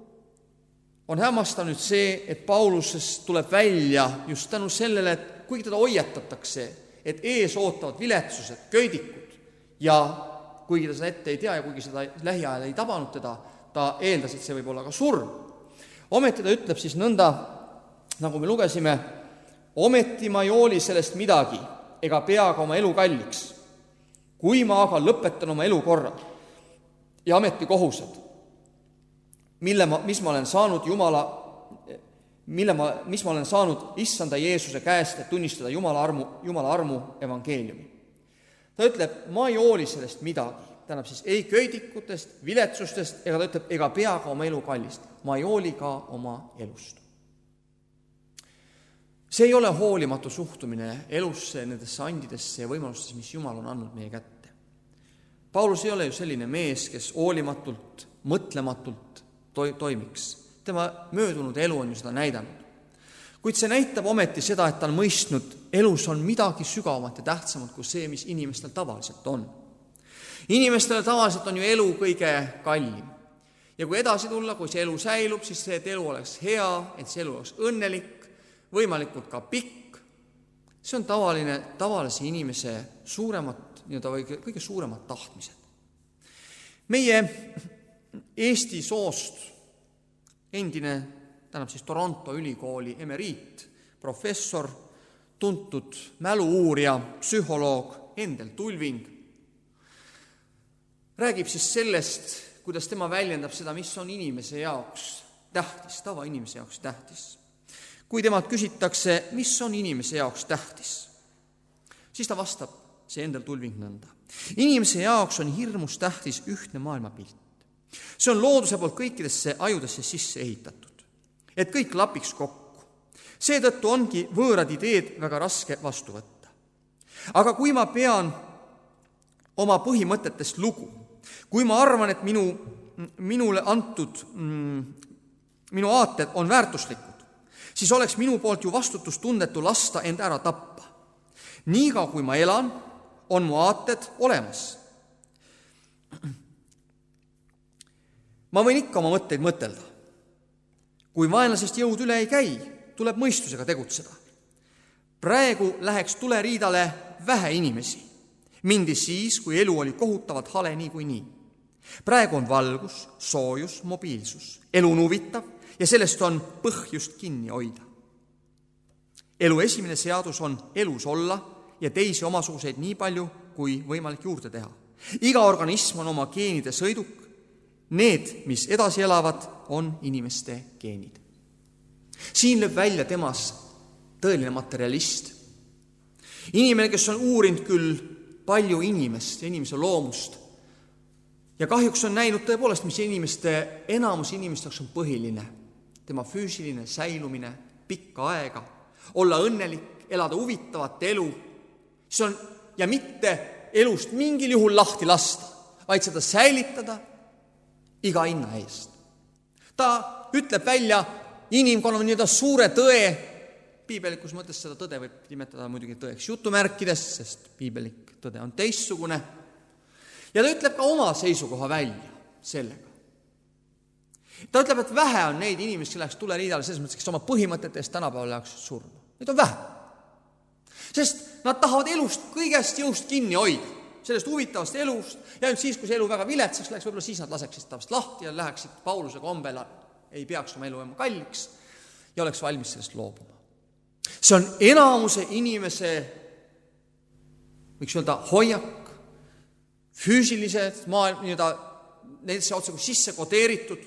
on hämmastav nüüd see, et Paulusest tuleb välja just tänu sellele, et kuigi teda hoiatatakse, et ees ootavad viletsused, köidikud ja kuigi ta seda ette ei tea ja kuigi seda lähiajal ei tabanud teda, ta eeldas, et see võib olla ka surm. Ometi ta ütleb siis nõnda, nagu me lugesime, ometi ma ei hooli sellest midagi ega pea ka oma elu kalliks, kui ma aga lõpetan oma elukorra ja ametikohused, mille ma, mis ma olen saanud Jumala, mille ma, mis ma olen saanud issanda Jeesuse käest, et tunnistada Jumala armu, Jumala armu evangeeliumi. Ta ütleb, ma ei hooli sellest midagi, tähendab siis ei köidikutest, viletsustest, ega ta ütleb, ega pea ka oma elu kallist. Ma ei hooli ka oma elust. See ei ole hoolimatu suhtumine elusse, nendesse andidesse ja võimalustesse, mis Jumal on andnud meie kätte. Paulus ei ole ju selline mees, kes hoolimatult, mõtlematult to- toimiks. Tema möödunud elu on ju seda näidanud. Kuid see näitab ometi seda, et ta on mõistnud, elus on midagi sügavamat ja tähtsamat kui see, mis inimestel tavaliselt on. Inimestele tavaliselt on ju elu kõige kallim. Ja kui edasi tulla, kui see elu säilub, siis see, et elu oleks hea, et see elu oleks õnnelik, võimalikult ka pikk, see on tavaline, tavalise inimese suuremat, või kõige suuremad tahtmised. Meie Eesti soost endine, tähendab siis Toronto ülikooli emeriit, professor, tuntud mälu-uurija, psühholoog Endel Tulving räägib siis sellest, kuidas tema väljendab seda, mis on inimese jaoks tähtis, tava inimese jaoks tähtis. Kui temalt küsitakse, mis on inimese jaoks tähtis, siis ta vastab, see Endel Tulving nõnda. Inimese jaoks on hirmus tähtis ühtne maailmapilt. See on looduse poolt kõikidesse ajudesse sisse ehitatud, et kõik lapiks kokku. Seetõttu ongi võõrad ideed väga raske vastu võtta. Aga kui ma pean oma põhimõtetest lugu, kui ma arvan, et minu, minule antud, minu aated on väärtuslikud, siis oleks minu poolt ju vastutustundetu lasta end ära tappa. Niiga kui ma elan, on mu aated olemas. Ma võin ikka oma mõtteid mõtelda. Kui vaenlasest jõud üle ei käi, tuleb mõistusega tegutseda. Praegu läheks tuleriidale vähe inimesi. Mindi siis, kui elu oli kohutavalt hale nii kui nii. Praegu on valgus, soojus, mobiilsus. Elu on huvitav ja sellest on põhjust kinni hoida. Elu esimene seadus on elus olla ja teisi omasuguseid nii palju, kui võimalik juurde teha. Iga organism on oma geenide sõiduk. Need, mis edasi elavad, on inimeste geenid. Siin lööb välja temas tõeline materialist. Inimene, kes on uurinud küll palju inimest ja inimese loomust ja kahjuks on näinud tõepoolest, mis inimeste, enamus inimeste jaoks on põhiline. Tema füüsiline säilumine pikka aega, olla õnnelik, elada huvitavat elu, see on, ja mitte elust mingil juhul lahti lasta, vaid seda säilitada iga hinna eest. Ta ütleb välja inimkonna nii-öelda suure tõe, piibelikus mõttes seda tõde võib nimetada muidugi tõeks jutumärkides, sest piibelik tõde on teistsugune, ja ta ütleb ka oma seisukoha välja sellega. Ta ütleb, et vähe on neid inimesi, kes läheks tuleriidale, selles mõttes, kes oma põhimõtete eest tänapäeval läheks surma. Neid on vähe. Sest nad tahavad elust kõigest jõust kinni hoida, sellest huvitavast elust, ja ainult siis, kui see elu väga viletsaks läheks, võib-olla siis nad laseksid tavast lahti ja läheksid Pauluse kombel, ei peaks oma elu ema kalliks ja oleks valmis sellest loobuma. See on enamuse inimese, võiks öelda, hoiak, füüsilised, maailm, neisse otsa kui sisse kodeeritud.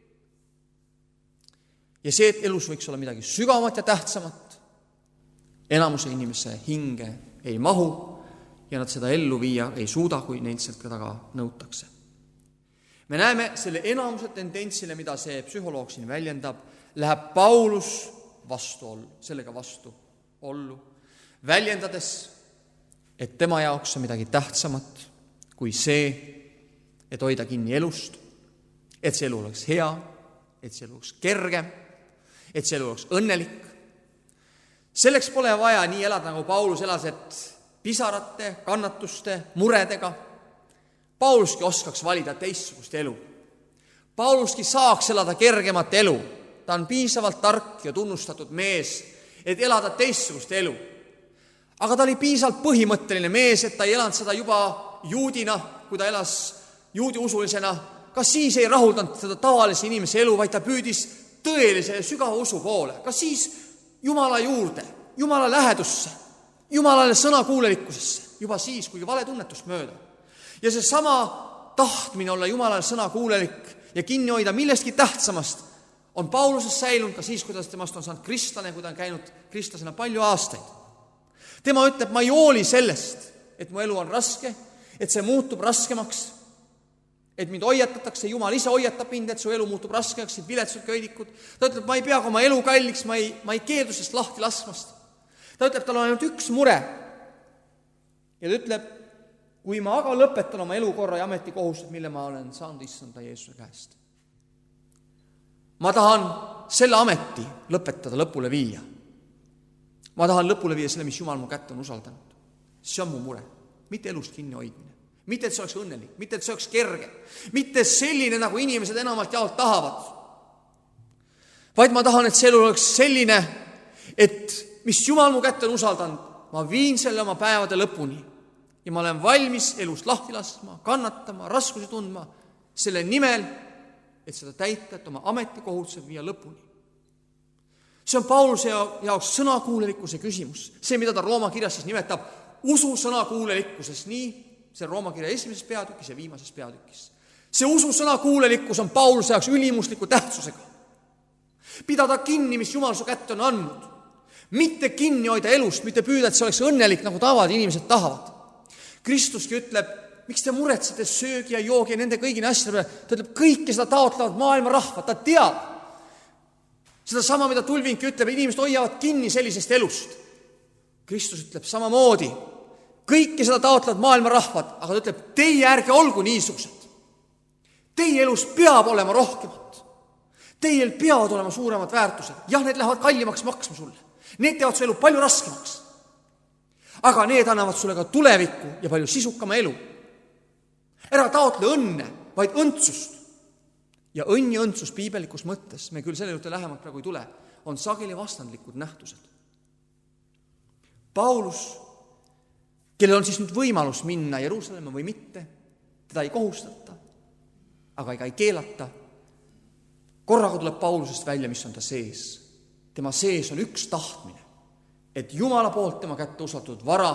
Ja see, et elus võiks olla midagi sügavamat ja tähtsamat, enamuse inimese hinge ei mahu ja nad seda ellu viia ei suuda, kui neilt sealt taga nõutakse. Me näeme selle enamuse tendentsile, mida see psühholoog siin väljendab, läheb Paulus vastu ollu, sellega vastu ollu, väljendades, et tema jaoks on midagi tähtsamat kui see, et hoida kinni elust, et see elu oleks hea, et see elu oleks kerge, et see elu oleks õnnelik. Selleks pole vaja nii elada, nagu Paulus elas, et pisarate, kannatuste, muredega. Pauluski oskaks valida teistsugust elu. Pauluski saaks elada kergemat elu. Ta on piisavalt tark ja tunnustatud mees, et elada teistsugust elu. Aga ta oli piisavalt põhimõtteline mees, et ta ei elanud seda juba juudina, kui ta elas juudi usulisena. Kas siis ei rahuldanud seda tavalise inimese elu, vaid ta püüdis tõelise sügava usu poole. Kas siis Jumala juurde, Jumala lähedusse, Jumalale sõnakuulelikkusesse, juba siis, kui vale tunnetust mööda. Ja see sama tahtmine olla Jumalale sõnakuulelik ja kinni hoida millestki tähtsamast on Paulusest säilunud ka siis, kuidas temast on saanud kristlane, kui ta on käinud kristlasena palju aastaid. Tema ütleb, ma ei hooli sellest, et mu elu on raske, et see muutub raskemaks, Et mind hoiatatakse, Jumal ise hoiatab mind, et su elu muutub raskeks, et viletsad köidikud. Ta ütleb, ma ei pea oma elu kalliks, ma ei, ma ei keeldu sest lahti laskmast. Ta ütleb, tal on ainult üks mure. Ja ta ütleb, kui ma aga lõpetan oma elukorra ja ametikohustused, mille ma olen saanud issanda Jeesuse käest. Ma tahan selle ameti lõpetada, lõpule viia. Ma tahan lõpule viia selle, mis Jumal mu kätte on usaldanud. See on mu mure. Mitte elust kinni hoidmine. Mitte, et see oleks õnnelik. Mitte, et see oleks kerge. Mitte selline, nagu inimesed enamalt jaolt tahavad. Vaid ma tahan, et see elu oleks selline, et mis Jumal mu kätte on usaldanud, ma viin selle oma päevade lõpuni. Ja ma olen valmis elust lahti laskma, kannatama, raskusi tundma selle nimel, et seda täita, et oma ametikohustused viia lõpuni. See on Pauluse jaoks sõnakuulelikkuse küsimus. See, mida ta Rooma kirjas siis nimetab usu sõnakuulelikkuses, nii see Rooma kirja esimeses peatükis ja viimases peatükis. See usu sõnakuulelikkus on Pauluse jaoks ülimusliku tähtsusega. Pidada kinni, mis Jumal su kätte on andnud. Mitte kinni hoida elust, mitte püüda, et see oleks õnnelik, nagu tavad inimesed tahavad. Kristuski ütleb, miks te muretsete söögi ja joogi ja nende kõigine asjade peale. Ta ütleb, kõike seda taotlevad maailma rahvad. Ta teab seda sama, mida Tulvinki ütleb, inimesed hoiavad kinni sellisest elust. Kristus ütleb samamoodi, kõike seda taotlevad maailma rahvad, aga ta ütleb, teie ärge olgu niisugused. Teie elus peab olema rohkemat. Teil peavad olema suuremad väärtused. Jah, need lähevad kallimaks maksma sulle. Need teevad su elu palju raskemaks. Aga need annavad sulle ka tulevikku ja palju sisukama elu. Ära taotle õnne, vaid õndsust. Ja õnn ja õndsus piibelikus mõttes, me küll selle juurde lähemalt praegu ei tule, on sageli vastandlikud nähtused. Paulus, kellel on siis nüüd võimalus minna Jeruusalemma või mitte, teda ei kohustata, aga ega ei keelata. Korraga tuleb Paulusest välja, mis on ta sees. Tema sees on üks tahtmine, et Jumala poolt tema kätte usaldatud vara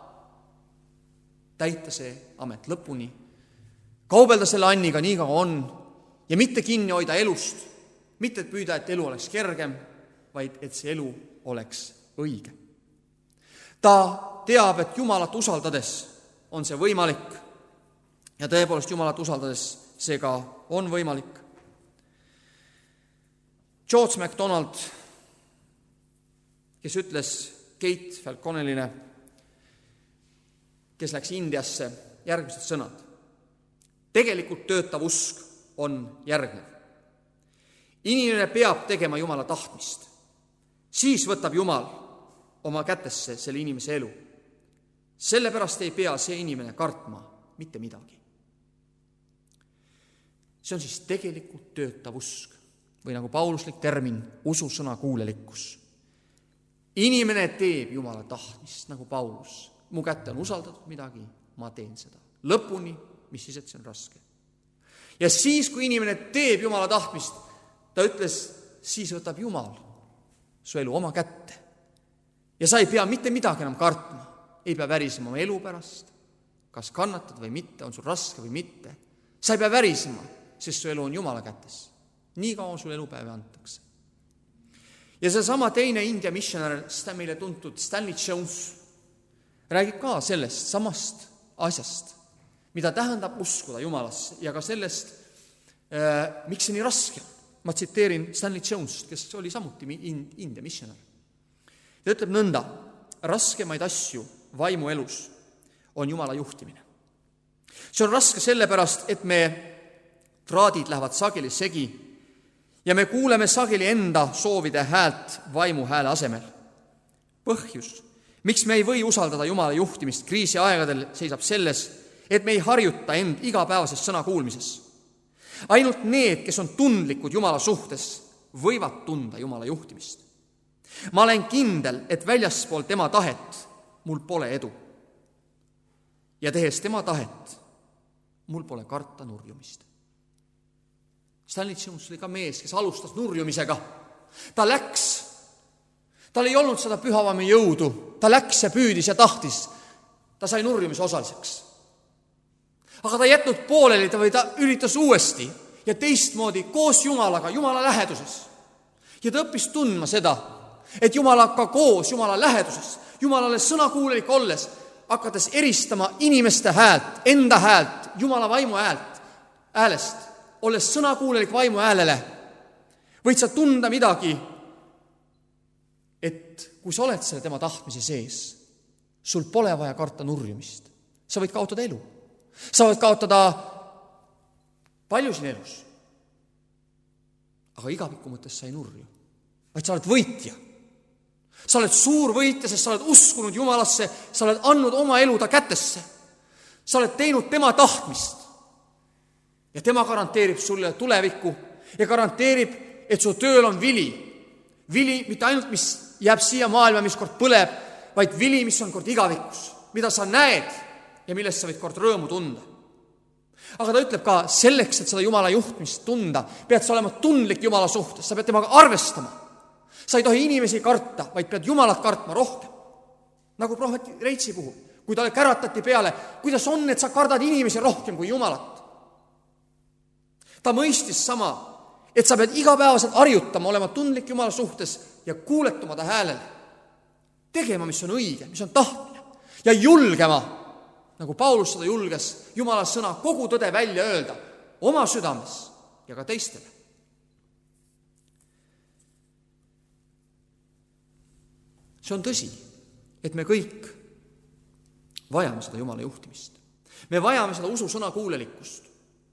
täita see amet lõpuni, kaubelda selle anniga nii kaua on ja mitte kinni hoida elust, mitte et püüda, et elu oleks kergem, vaid et see elu oleks õige. Ta teab, et Jumalat usaldades on see võimalik ja tõepoolest Jumalat usaldades see ka on võimalik. George MacDonald, kes ütles Kate Falconelile, kes läks Indiasse, järgmised sõnad. Tegelikult töötav usk on järgnev. Inimene peab tegema Jumala tahtmist. Siis võtab Jumal oma kätesse selle inimese elu. Sellepärast ei pea see inimene kartma mitte midagi. See on siis tegelikult töötav usk või nagu pauluslik termin, ususõna kuulelikkus. Inimene teeb Jumala tahtmist, nagu Paulus. Mu kätte on usaldatud midagi, ma teen seda. Lõpuni, mis siis, et see on raske. Ja siis, kui inimene teeb Jumala tahtmist, ta ütles, siis võtab Jumal su elu oma kätte. Ja sa ei pea mitte midagi enam kartma. Ei pea värisema oma elu pärast. Kas kannatad või mitte, on sul raske või mitte. Sa ei pea värisema, sest su elu on Jumala kätes. Nii kauan sul elupäevi antakse. Ja see sama teine India missionär, seda meile tuntud Stanley Jones, räägib ka sellest samast asjast, mida tähendab uskuda Jumalasse ja ka sellest, äh, miks see nii raske on. Ma tsiteerin Stanley Jones, kes oli samuti India missionär. Ta ütleb nõnda, raskemaid asju vaimu elus on Jumala juhtimine. See on raske sellepärast, et me traadid lähevad sageli segi ja me kuuleme sageli enda soovide häält vaimu hääle asemel. Põhjus, miks me ei või usaldada Jumala juhtimist kriisi aegadel, seisab selles, et me ei harjuta end igapäevases sõna kuulmises. Ainult need, kes on tundlikud Jumala suhtes, võivad tunda Jumala juhtimist. Ma olen kindel, et väljaspool tema tahet mul pole edu. Ja tehes tema tahet, mul pole karta nurjumist. Stanley Jones oli ka mees, kes alustas nurjumisega. Ta läks, tal ei olnud seda pühavame jõudu, ta läks ja püüdis ja tahtis. Ta sai nurjumise osaliseks. Aga ta jätnud pooleli ta või ta üritas uuesti ja teistmoodi koos Jumalaga, Jumala läheduses. Ja ta õppis tundma seda, et Jumalaga koos, Jumala läheduses, Jumalale sõnakuulelik olles, hakates eristama inimeste häält, enda häält, Jumala vaimu häält, häälest, olles sõnakuulelik vaimu häälele, võid sa tunda midagi, et kui sa oled selle tema tahtmise sees, sul pole vaja karta nurjumist. Sa võid kaotada elu. Sa võid kaotada palju siin elus. Aga igaviku mõttes sa ei nurju, vaid sa oled võitja. Sa oled suur võitja, sest sa oled uskunud Jumalasse, sa oled andnud oma elu ta kätesse. Sa oled teinud tema tahtmist. Ja tema garanteerib sulle tulevikku ja garanteerib, et su tööl on vili. Vili mitte ainult, mis jääb siia maailma, mis kord põleb, vaid vili, mis on kord igavikus, mida sa näed ja millest sa võid kord rõõmu tunda. Aga ta ütleb ka, selleks, et seda Jumala juhtmist tunda, pead sa olema tundlik Jumala suhtes, sa pead temaga arvestama. Sa ei tohi inimesi karta, vaid pead Jumalat kartma rohkem. Nagu prohvet Reitsi puhul, kui talle käratati peale, kuidas on, et sa kardad inimesi rohkem kui Jumalat. Ta mõistis sama, et sa pead igapäevaselt harjutama, olema tundlik Jumala suhtes ja kuuletuma ta häälele. Tegema, mis on õige, mis on tahtmine ja julgema, nagu Paulus seda julges, Jumala sõna kogu tõde välja öelda oma südames ja ka teistele. See on tõsi, et me kõik vajame seda Jumala juhtimist. Me vajame seda usu sõna kuulelikkust.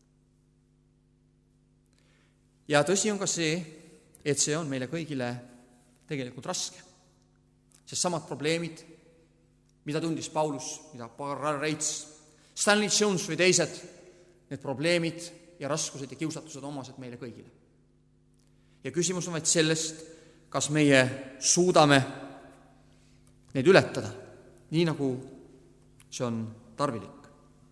Ja tõsi on ka see, et see on meile kõigile tegelikult raske. Sest samad probleemid, mida tundis Paulus, mida Paul Reits, Stanley Jones või teised, need probleemid ja raskused ja kiusatused omased meile kõigile. Ja küsimus on vaid sellest, kas meie suudame neid ületada, nii nagu see on tarvilik.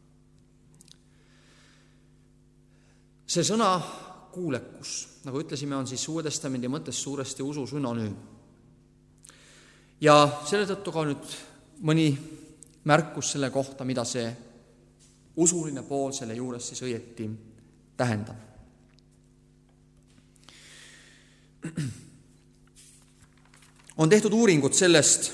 See sõna kuulekus, nagu ütlesime, on siis Uue Testamendi mõttes suuresti usu sünonüüm. Ja selle tõttu ka nüüd mõni märkus selle kohta, mida see usuline pool selle juures siis õieti tähendab. On tehtud uuringud sellest,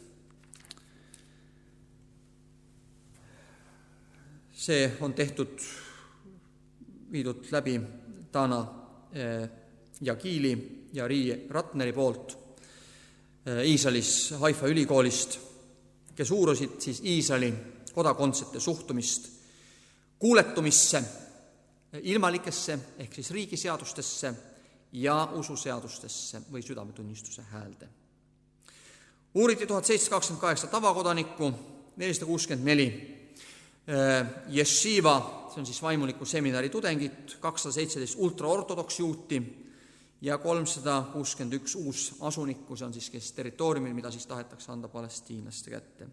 see on tehtud, viidud läbi Dana Jagiili ja Rii Ratneri poolt Iisraelis Haifa ülikoolist, kes uurisid siis Iisraeli kodakondsete suhtumist kuuletumisse, ilmalikesse ehk siis riigiseadustesse ja ususeadustesse või südametunnistuse häälde. Uuriti tuhat seitsesada kakskümmend kaheksa tavakodanikku, nelisada kuuskümmend neli Yeshiva, see on siis vaimuliku seminari tudengit, kakssada seitseteist ultraortodoks juuti ja kolmsada kuuskümmend üks uus asunikku, see on siis kes territooriumil, mida siis tahetakse anda palestiinlaste kätte.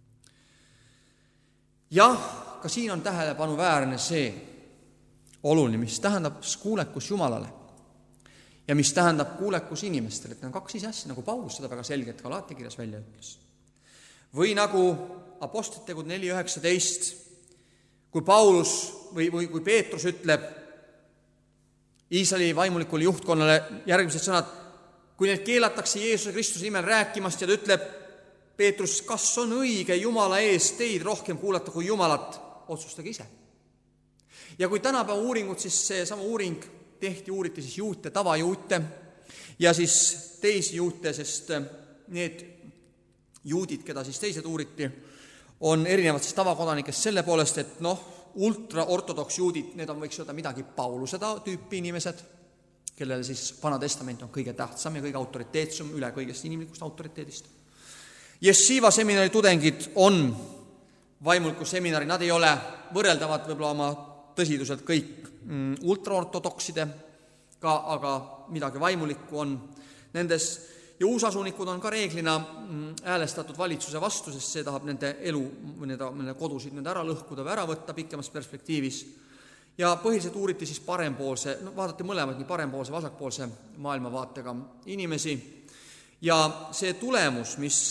Jah, ka siin on tähelepanuväärne see oluline, mis tähendab kuulekus Jumalale ja mis tähendab kuulekus inimestele, et need on kaks ise asja, nagu Paulus seda väga selgelt Galaatia-kirjas välja ütles. Või nagu Apostliteod neli üheksateist, kui Paulus või, või kui Peetrus ütleb Iisraeli vaimulikule juhtkonnale järgmised sõnad, kui need keelatakse Jeesuse Kristuse nimel rääkimast ja ta ütleb, Peetrus, kas on õige Jumala ees teid rohkem kuulata kui Jumalat, otsustage ise. Ja kui tänapäeva uuringud, siis see sama uuring tehti, uuriti siis juute, tavajuute ja siis teisi juute, sest need juudid, keda siis teised uuriti, on erinevad siis tavakodanikest selle poolest, et noh, ultraortodoks juudid, need on, võiks öelda, midagi Pauluse tüüpi inimesed, kellele siis Vana Testament on kõige tähtsam ja kõige autoriteetsum üle kõigest inimlikust autoriteedist. Yeshiva seminari tudengid on vaimuliku seminari, nad ei ole võrreldavad võib-olla oma tõsiduselt kõik ultraortodoksidega, aga midagi vaimulikku on nendes. Ja uusasunikud on ka reeglina häälestatud valitsuse vastu, sest see tahab nende elu, nende kodusid nende ära lõhkuda või ära võtta pikemas perspektiivis. Ja põhiliselt uuriti siis parempoolse, no vaadati mõlemad, nii parempoolse, vasakpoolse maailmavaatega inimesi. Ja see tulemus, mis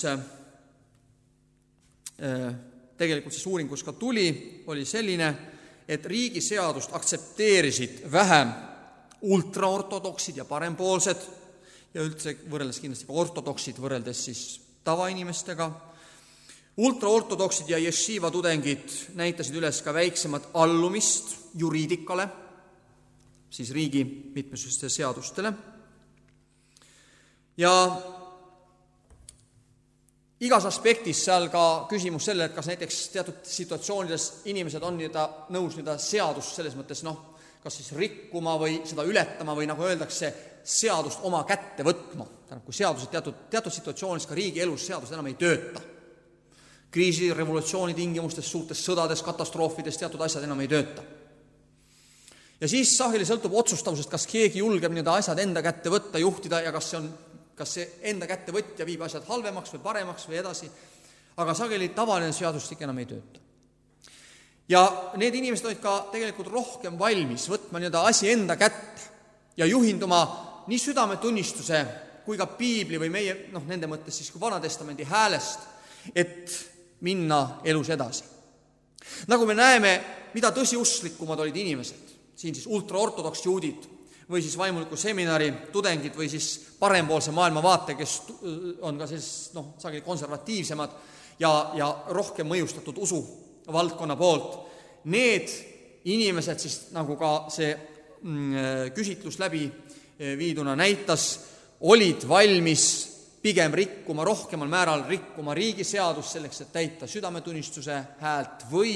tegelikult siis uuringus ka tuli, oli selline, et riigiseadust aktsepteerisid vähem ultraortodoksid ja parempoolsed, ja üldse võrreldes kindlasti ka ortodoksid, võrreldes siis tavainimestega. Ultraortodoksid ja jeshiva tudengid näitasid üles ka väiksemat allumist juriidikale, siis riigi mitmesugustele seadustele. Ja igas aspektis seal ka küsimus selle, et kas näiteks teatud situatsioonides inimesed on nii-öelda nõus nii-öelda seadust selles mõttes, noh, kas siis rikkuma või seda ületama või nagu öeldakse, seadust oma kätte võtma. Tähendab, kui seadused teatud, teatud situatsioonides ka riigi elus seadused enam ei tööta. Kriisi, revolutsiooni tingimustes, suurtes sõdades, katastroofides teatud asjad enam ei tööta. Ja siis sageli sõltub otsustavusest, kas keegi julgeb nii-öelda asjad enda kätte võtta, juhtida ja kas see on kas see enda kätte võtja viib asjad halvemaks või paremaks või edasi, aga sageli tavaline seadustik enam ei tööta. Ja need inimesed olid ka tegelikult rohkem valmis võtma nii-öelda asi enda kätte ja juhinduma nii südametunnistuse kui ka piibli või meie, noh, nende mõttes siis kui Vanatestamendi häälest, et minna elus edasi. Nagu me näeme, mida tõsiusklikumad olid inimesed, siin siis ultraortodoks juudid, või siis vaimuliku seminari tudengid või siis parempoolse maailmavaate, kes on ka sellised, noh, sageli konservatiivsemad ja, ja rohkem mõjustatud usu valdkonna poolt. Need inimesed siis, nagu ka see mm, küsitlus läbi viiduna näitas, olid valmis pigem rikkuma, rohkemal määral rikkuma riigiseadust selleks, et täita südametunnistuse häält või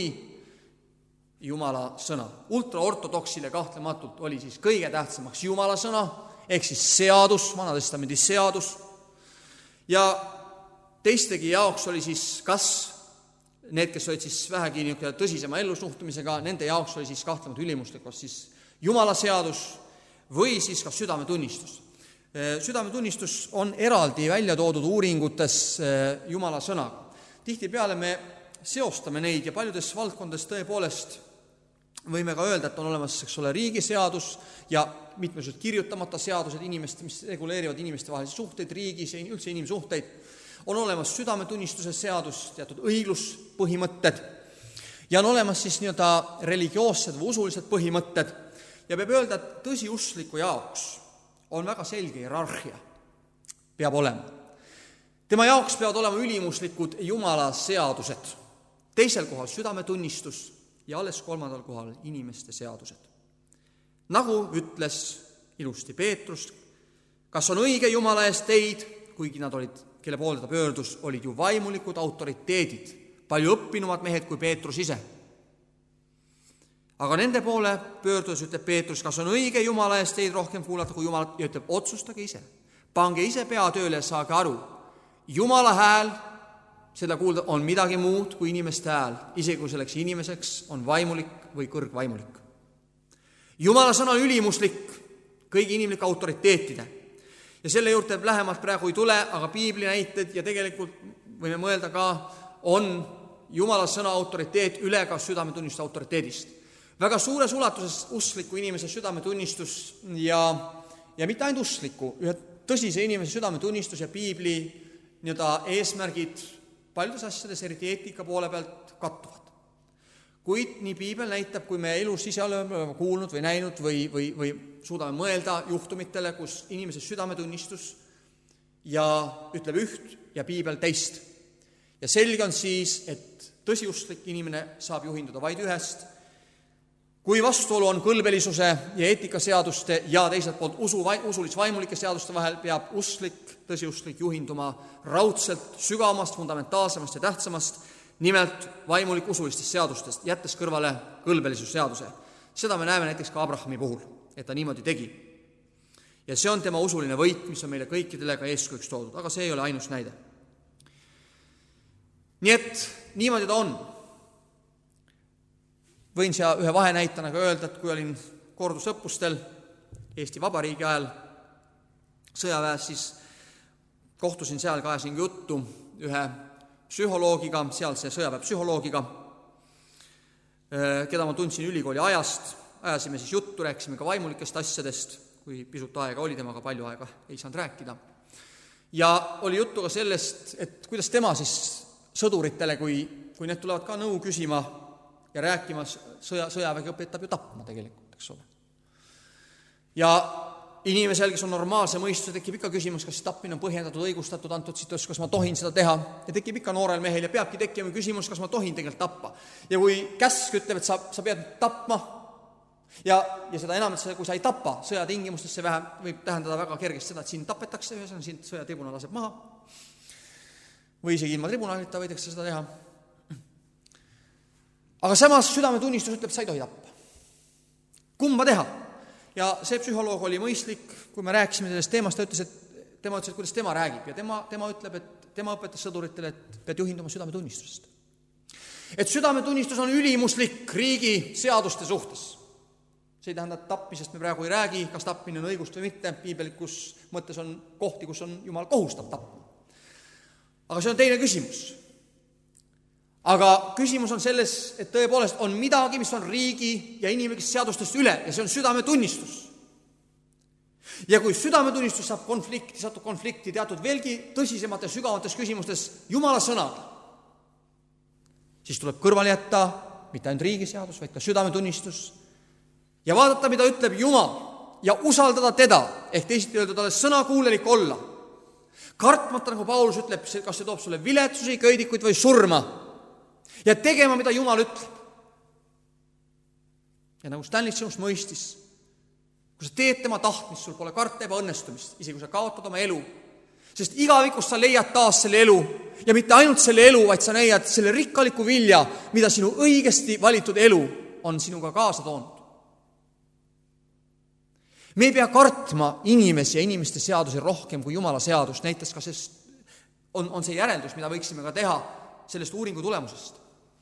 Jumala sõna. Ultraortodoksile kahtlematult oli siis kõige tähtsamaks Jumala sõna, ehk siis seadus, Vanatestamendi seadus. Ja teistegi jaoks oli siis kas need, kes olid siis vähegi tõsisema ellusuhtumisega, nende jaoks oli siis kahtlemata ülimuslikult siis Jumala seadus või siis ka südametunnistus. Südametunnistus on eraldi välja toodud uuringutes Jumala sõnaga. Tihtipeale me seostame neid ja paljudes valdkondades tõepoolest võime ka öelda, et on olemas, eks ole, riigiseadus ja mitmesugused kirjutamata seadused inimeste, mis reguleerivad inimeste vahelisi suhteid riigis ja üldse inimsuhteid. On olemas südametunnistuse seadus, teatud õigluspõhimõtted ja on olemas siis nii-öelda religioossed või usulised põhimõtted ja peab öelda, et tõsiuskliku jaoks on väga selge hierarhia, peab olema. Tema jaoks peavad olema ülimuslikud Jumala seadused, teisel kohal südametunnistus ja alles kolmandal kohal inimeste seadused. Nagu ütles ilusti Peetrus, kas on õige Jumala eest teid, kuigi nad olid, kelle poole ta pöördus, olid ju vaimulikud autoriteedid, palju õppinumad mehed kui Peetrus ise. Aga nende poole pöördudes ütleb Peetrus, kas on õige Jumala eest teid rohkem kuulata kui Jumalat, ja ütleb, otsustage ise. Pange ise pea tööle ja saage aru. Jumala hääl, seda kuulda, on midagi muud kui inimeste hääl, isegi kui selleks inimeseks on vaimulik või kõrgvaimulik. Jumala sõna on ülimuslik kõigi inimlike autoriteetide. Ja selle juurde lähemalt praegu ei tule, aga piibli näited ja tegelikult võime mõelda ka, on Jumala sõna autoriteet üle ka südametunnistuse autoriteedist. Väga suures ulatuses uskliku inimese südametunnistus ja, ja mitte ainult uskliku, ühe tõsise inimese südametunnistus ja piibli nii-öelda eesmärgid paljudes asjades, eriti eetika poole pealt, kattuvad. Kuid nii piibel näitab, kui me elus ise oleme kuulnud või näinud või, või, või suudame mõelda juhtumitele, kus inimese südametunnistus ja ütleb üht ja piibel teist. Ja selge on siis, et tõsiusklik inimene saab juhinduda vaid ühest. Kui vastuolu on kõlbelisuse ja eetikaseaduste ja teiselt poolt usu, usulis-vaimulike seaduste vahel, peab usklik, tõsiusklik juhinduma raudselt sügavamast, fundamentaalsemast ja tähtsamast, nimelt vaimulik usulistest seadustest, jättes kõrvale kõlbelisuseaduse. Seda me näeme näiteks ka Abrahami puhul, et ta niimoodi tegi. Ja see on tema usuline võit, mis on meile kõikidele ka eeskujuks toodud, aga see ei ole ainus näide. Nii et niimoodi ta on. Võin siia ühe vahenäitana ka öelda, et kui olin kordusõppustel Eesti Vabariigi ajal sõjaväes, siis kohtusin seal, ka ajasin juttu ühe psühholoogiga, sealse sõjaväepsühholoogiga, keda ma tundsin ülikooli ajast. Ajasime siis juttu, rääkisime ka vaimulikest asjadest, kui pisut aega oli, temaga palju aega ei saanud rääkida. Ja oli juttu ka sellest, et kuidas tema siis sõduritele, kui, kui need tulevad ka nõu küsima ja rääkima, sõja, sõjavägi õpetab ju tapma tegelikult, eks ole. Ja inimesel, kes on normaalse mõistuse, tekib ikka küsimus, kas tapmine on põhjendatud, õigustatud, antud situatsioon, kas ma tohin seda teha. Ja tekib ikka noorel mehel ja peabki tekkima küsimus, kas ma tohin tegelikult tappa. Ja kui käsk ütleb, et sa, sa pead tapma, ja, ja seda enam, et kui sa ei tapa sõjatingimustes, see vähe, võib tähendada väga kergesti seda, et siin tapetakse, ühesõnaga siin sõjatribunal laseb maha. Või isegi ilma tribunalita võidakse seda teha. Aga samas südametunnistus ütleb, et sa ei tohi tappa. Kumba teha? Ja see psühholoog oli mõistlik, kui me rääkisime sellest teemast, ta ütles, et tema ütles, et kuidas tema räägib ja tema, tema ütleb, et tema õpetas sõduritele, et pead juhinduma südametunnistusest. Et südametunnistus on ülimuslik riigi seaduste suhtes. See ei tähenda, et tapmisest me praegu ei räägi, kas tapmine on õigust või mitte, piibelikus mõttes on kohti, kus on Jumal kohustab tapma. Aga see on teine küsimus. Aga küsimus on selles, et tõepoolest on midagi, mis on riigi ja inimlikest seadustest üle ja see on südametunnistus. Ja kui südametunnistus saab konflikti, satub konflikti teatud veelgi tõsisemate sügavates küsimustes Jumala sõnaga, siis tuleb kõrvale jätta mitte ainult riigi seadus, vaid ka südametunnistus ja vaadata, mida ütleb Jumal ja usaldada teda, ehk teisiti öelda talle sõnakuulelik olla. Kartmata, nagu Paulus ütleb, kas see toob sulle viletsusi, köidikuid või surma. Ja tegema, mida Jumal ütleb. Ja nagu Stanley sinust mõistis, kui sa teed tema tahtmist, sul pole karta ebaõnnestumist, isegi kui sa kaotad oma elu, sest igavikust sa leiad taas selle elu ja mitte ainult selle elu, vaid sa leiad selle rikkaliku vilja, mida sinu õigesti valitud elu on sinuga kaasa toonud. Me ei pea kartma inimesi ja inimeste seadusi rohkem kui Jumala seadust, näitas ka sest on, on see järeldus, mida võiksime ka teha sellest uuringu tulemusest.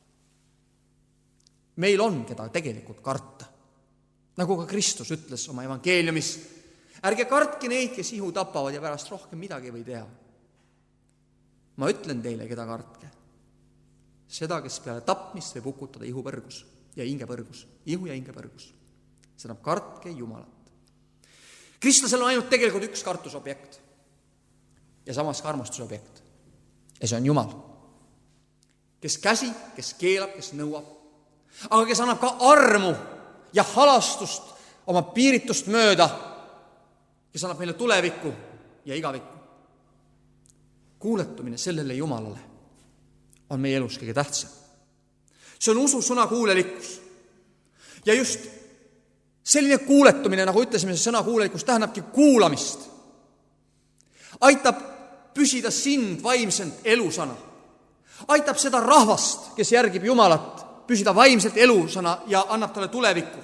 Meil on keda tegelikult karta. Nagu ka Kristus ütles oma evangeeliumis, ärge kartke neid, kes ihu tapavad ja pärast rohkem midagi või teha. Ma ütlen teile, keda kartke. Seda, kes peale tapmist võib hukutada ihupõrgus ja hingepõrgus. Ihu ja hingepõrgus. See tähendab kartke Jumalat. Kristlasel on ainult tegelikult üks kartusobjekt ja samas ka armastusobjekt. Ja see on Jumal. Kes käsib, kes keelab, kes nõuab, aga kes annab ka armu ja halastust oma piiritust mööda, kes annab meile tulevikku ja igavikku. Kuuletumine sellele Jumalale on meie elus kõige tähtsam. See on usu sõnakuulelikkus. Ja just selline kuuletumine, nagu ütlesime, see sõnakuulelikkus tähendabki kuulamist. Aitab püsida sind vaimselt elusana. Aitab seda rahvast, kes järgib Jumalat, püsida vaimselt elusana ja annab talle tulevikku.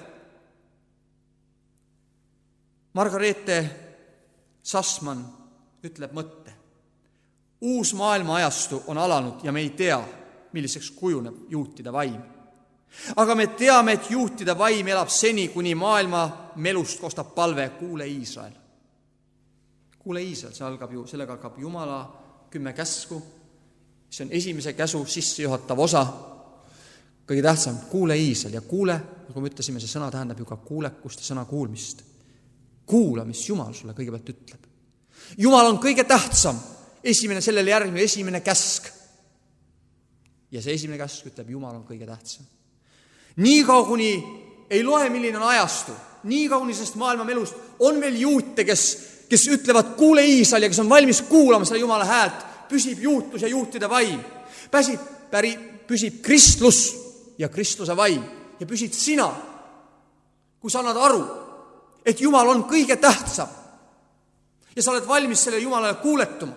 Margareete Sassmann ütleb mõtte. Uus maailma ajastu on alanud ja me ei tea, milliseks kujuneb juutide vaim. Aga me teame, et juutide vaim elab seni, kuni maailma melust kostab palve kuule Iisrael. Kuule Iisrael, see algab ju, sellega hakkab Jumala kümme käsku. See on esimese käsu sissejuhatav osa. Kõige tähtsam, kuule Iisrael ja kuule, nagu me ütlesime, see sõna tähendab ju ka kuulekust ja sõna kuulmist. Kuula, mis Jumal sulle kõigepealt ütleb. Jumal on kõige tähtsam, esimene sellele järgmine, esimene käsk. Ja see esimene käsk ütleb, Jumal on kõige tähtsam. Nii kaua, kuni ei loe, milline on ajastu, nii kaua, kuni sest maailma melust on veel juute, kes, kes ütlevad kuule Iisrael ja kes on valmis kuulama seda Jumala häält, püsib juutlus ja juutide vaim. Püsib, päri, püsib kristlus ja kristluse vaim ja püsid sina, kui sa annad aru, et Jumal on kõige tähtsam ja sa oled valmis selle Jumalale kuuletuma.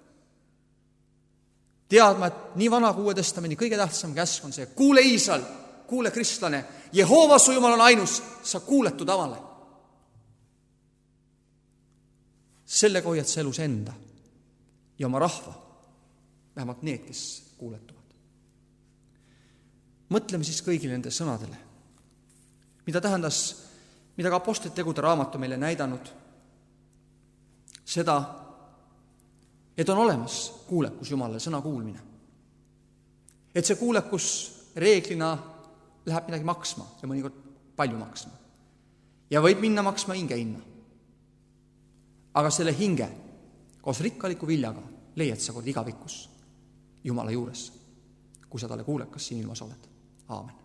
Teadma, et nii vana kui Uue Testamendi kõige tähtsam käsk on see, kuule Iisrael, kuule kristlane, Jehova su Jumal on ainus, sa kuuletud avale. Sellega hoiad sa elus enda ja oma rahva, vähemalt need, kes kuuletuvad. Mõtleme siis kõigile nende sõnadele, mida tähendas, mida ka Apostlite tegude raamatu meile näidanud, seda, et on olemas kuulekus Jumalale, sõna kuulmine. Et see kuulekus reeglina läheb midagi maksma ja mõnikord palju maksma. Ja võib minna maksma hinge hinna. Aga selle hinge koos rikkaliku viljaga leiad sa kord igavikus Jumala juures, kui sa talle kuulekas siin ilmas oled. Aamen.